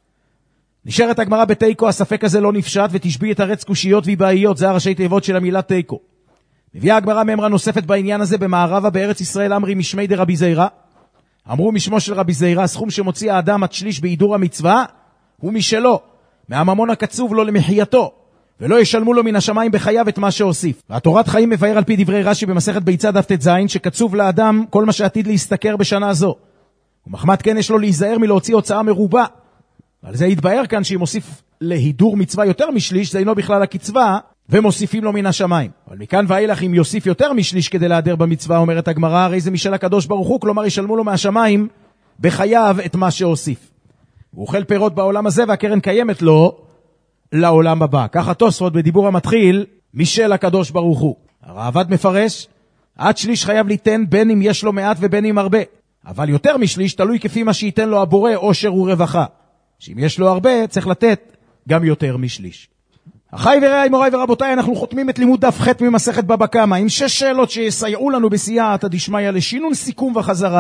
נשארת הגמרא בתיקו, הספק הזה לא נפשט ותשבי את הרץ קושיות ויבאיות, זה הראשי תיבות של המילה תיקו. מביאה הגמרא ממרה נוספת בעניין הזה במערבה בארץ ישראל, אמרי משמי דרבי זיירא, אמרו משמו של רבי זיירא, הסכום שמוציא האדם עד שליש בהידור המצווה הוא משלו, מהממון הקצוב לו למחייתו, ולא ישלמו לו מן השמיים בחייו את מה שהוסיף. והתורת חיים מבאר על פי דברי רש"י במסכת ביצה דף ט"ז שקצוב לאדם כל מה שעתיד להסתכר בשנה זו, ומחמת כן יש לו להיזהר מלהוציא הוצאה מרובה. על זה יתבאר כאן שאם מוסיף להידור מצווה יותר משליש זה אינו בכלל הקצבה ומוסיפים לו מן השמיים. אבל מכאן ואילך אם יוסיף יותר משליש כדי להדר במצווה, אומרת הגמרא, הרי זה משל הקדוש ברוך הוא, כלומר ישלמו לו מהשמיים בחייו את מה שהוסיף. הוא אוכל פירות בעולם הזה והקרן קיימת לו לעולם הבא. ככה תוספות בדיבור המתחיל משל הקדוש ברוך הוא. הרעב"ד מפרש, עד שליש חייב ליתן בין אם יש לו מעט ובין אם הרבה, אבל יותר משליש תלוי כפי מה שייתן לו הבורא עושר ורווחה, שאם יש לו הרבה צריך לתת גם יותר משליש. אחי ורעי מוריי ורבותיי, אנחנו חותמים את לימוד דף ח' ממסכת בבא קמא עם שש שאלות שיסייעו לנו בסייעתא דשמיא לשינון סיכום וחזרה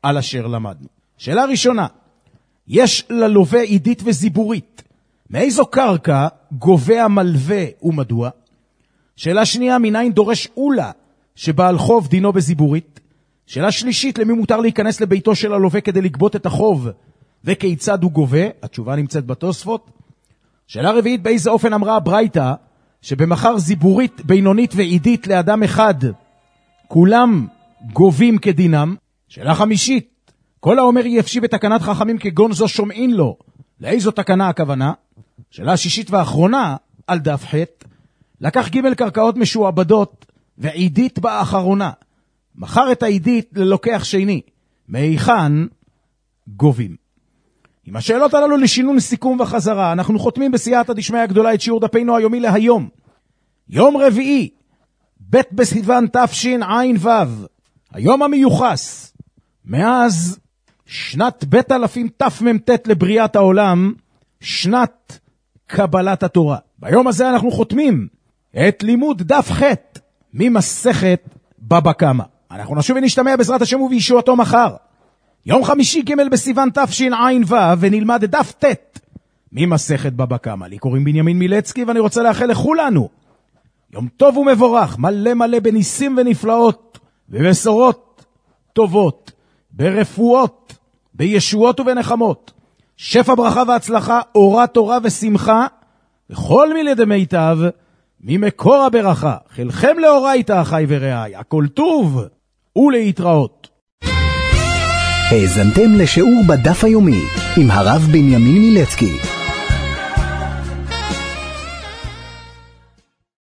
על אשר למדנו. שאלה ראשונה, יש ללווה עידית וזיבורית. מאיזו קרקע גובה המלווה ומדוע? שאלה שנייה, מניין דורש אולה שבעל חוב דינו בזיבורית? שאלה שלישית, למי מותר להיכנס לביתו של הלווה כדי לגבות את החוב וכיצד הוא גובה? התשובה נמצאת בתוספות. שאלה רביעית, באיזה אופן אמרה הברייתא שבמחר זיבורית, בינונית ועידית לאדם אחד כולם גובים כדינם? שאלה חמישית, כל האומר יפשי בתקנת חכמים כגון זו שומעין לו, לאיזו תקנה הכוונה? שאלה שישית ואחרונה על דף ח', לקח ג' קרקעות משועבדות ועידית באחרונה, מחר את העידית ללוקח שני, מהיכן גובים? עם השאלות הללו לשינון סיכום וחזרה, אנחנו חותמים בסייעתא דשמיא הגדולה את שיעור דפנו היומי להיום, יום רביעי, ב' בסיוון תשע"ו, היום המיוחס מאז שנת בית אלפים תמ"ט לבריאת העולם, שנת קבלת התורה. ביום הזה אנחנו חותמים את לימוד דף ח' ממסכת בבא קמא. אנחנו נשוב ונשתמע בעזרת השם ובישועתו מחר, יום חמישי ג' בסיוון תשע"ו, ונלמד דף ט' ממסכת בבא קמא. לי קוראים בנימין מילצקי, ואני רוצה לאחל לכולנו יום טוב ומבורך, מלא מלא בניסים ונפלאות, בבשורות טובות, ברפואות, בישועות ובנחמות, שפע ברכה והצלחה, אורה תורה ושמחה, וכל מילי דמיטב ממקור הברכה. חלכם לאורייתא אחי ורעי, הכל טוב ולהתראות. האזנתם לשיעור בדף היומי עם הרב בנימין מילצקי.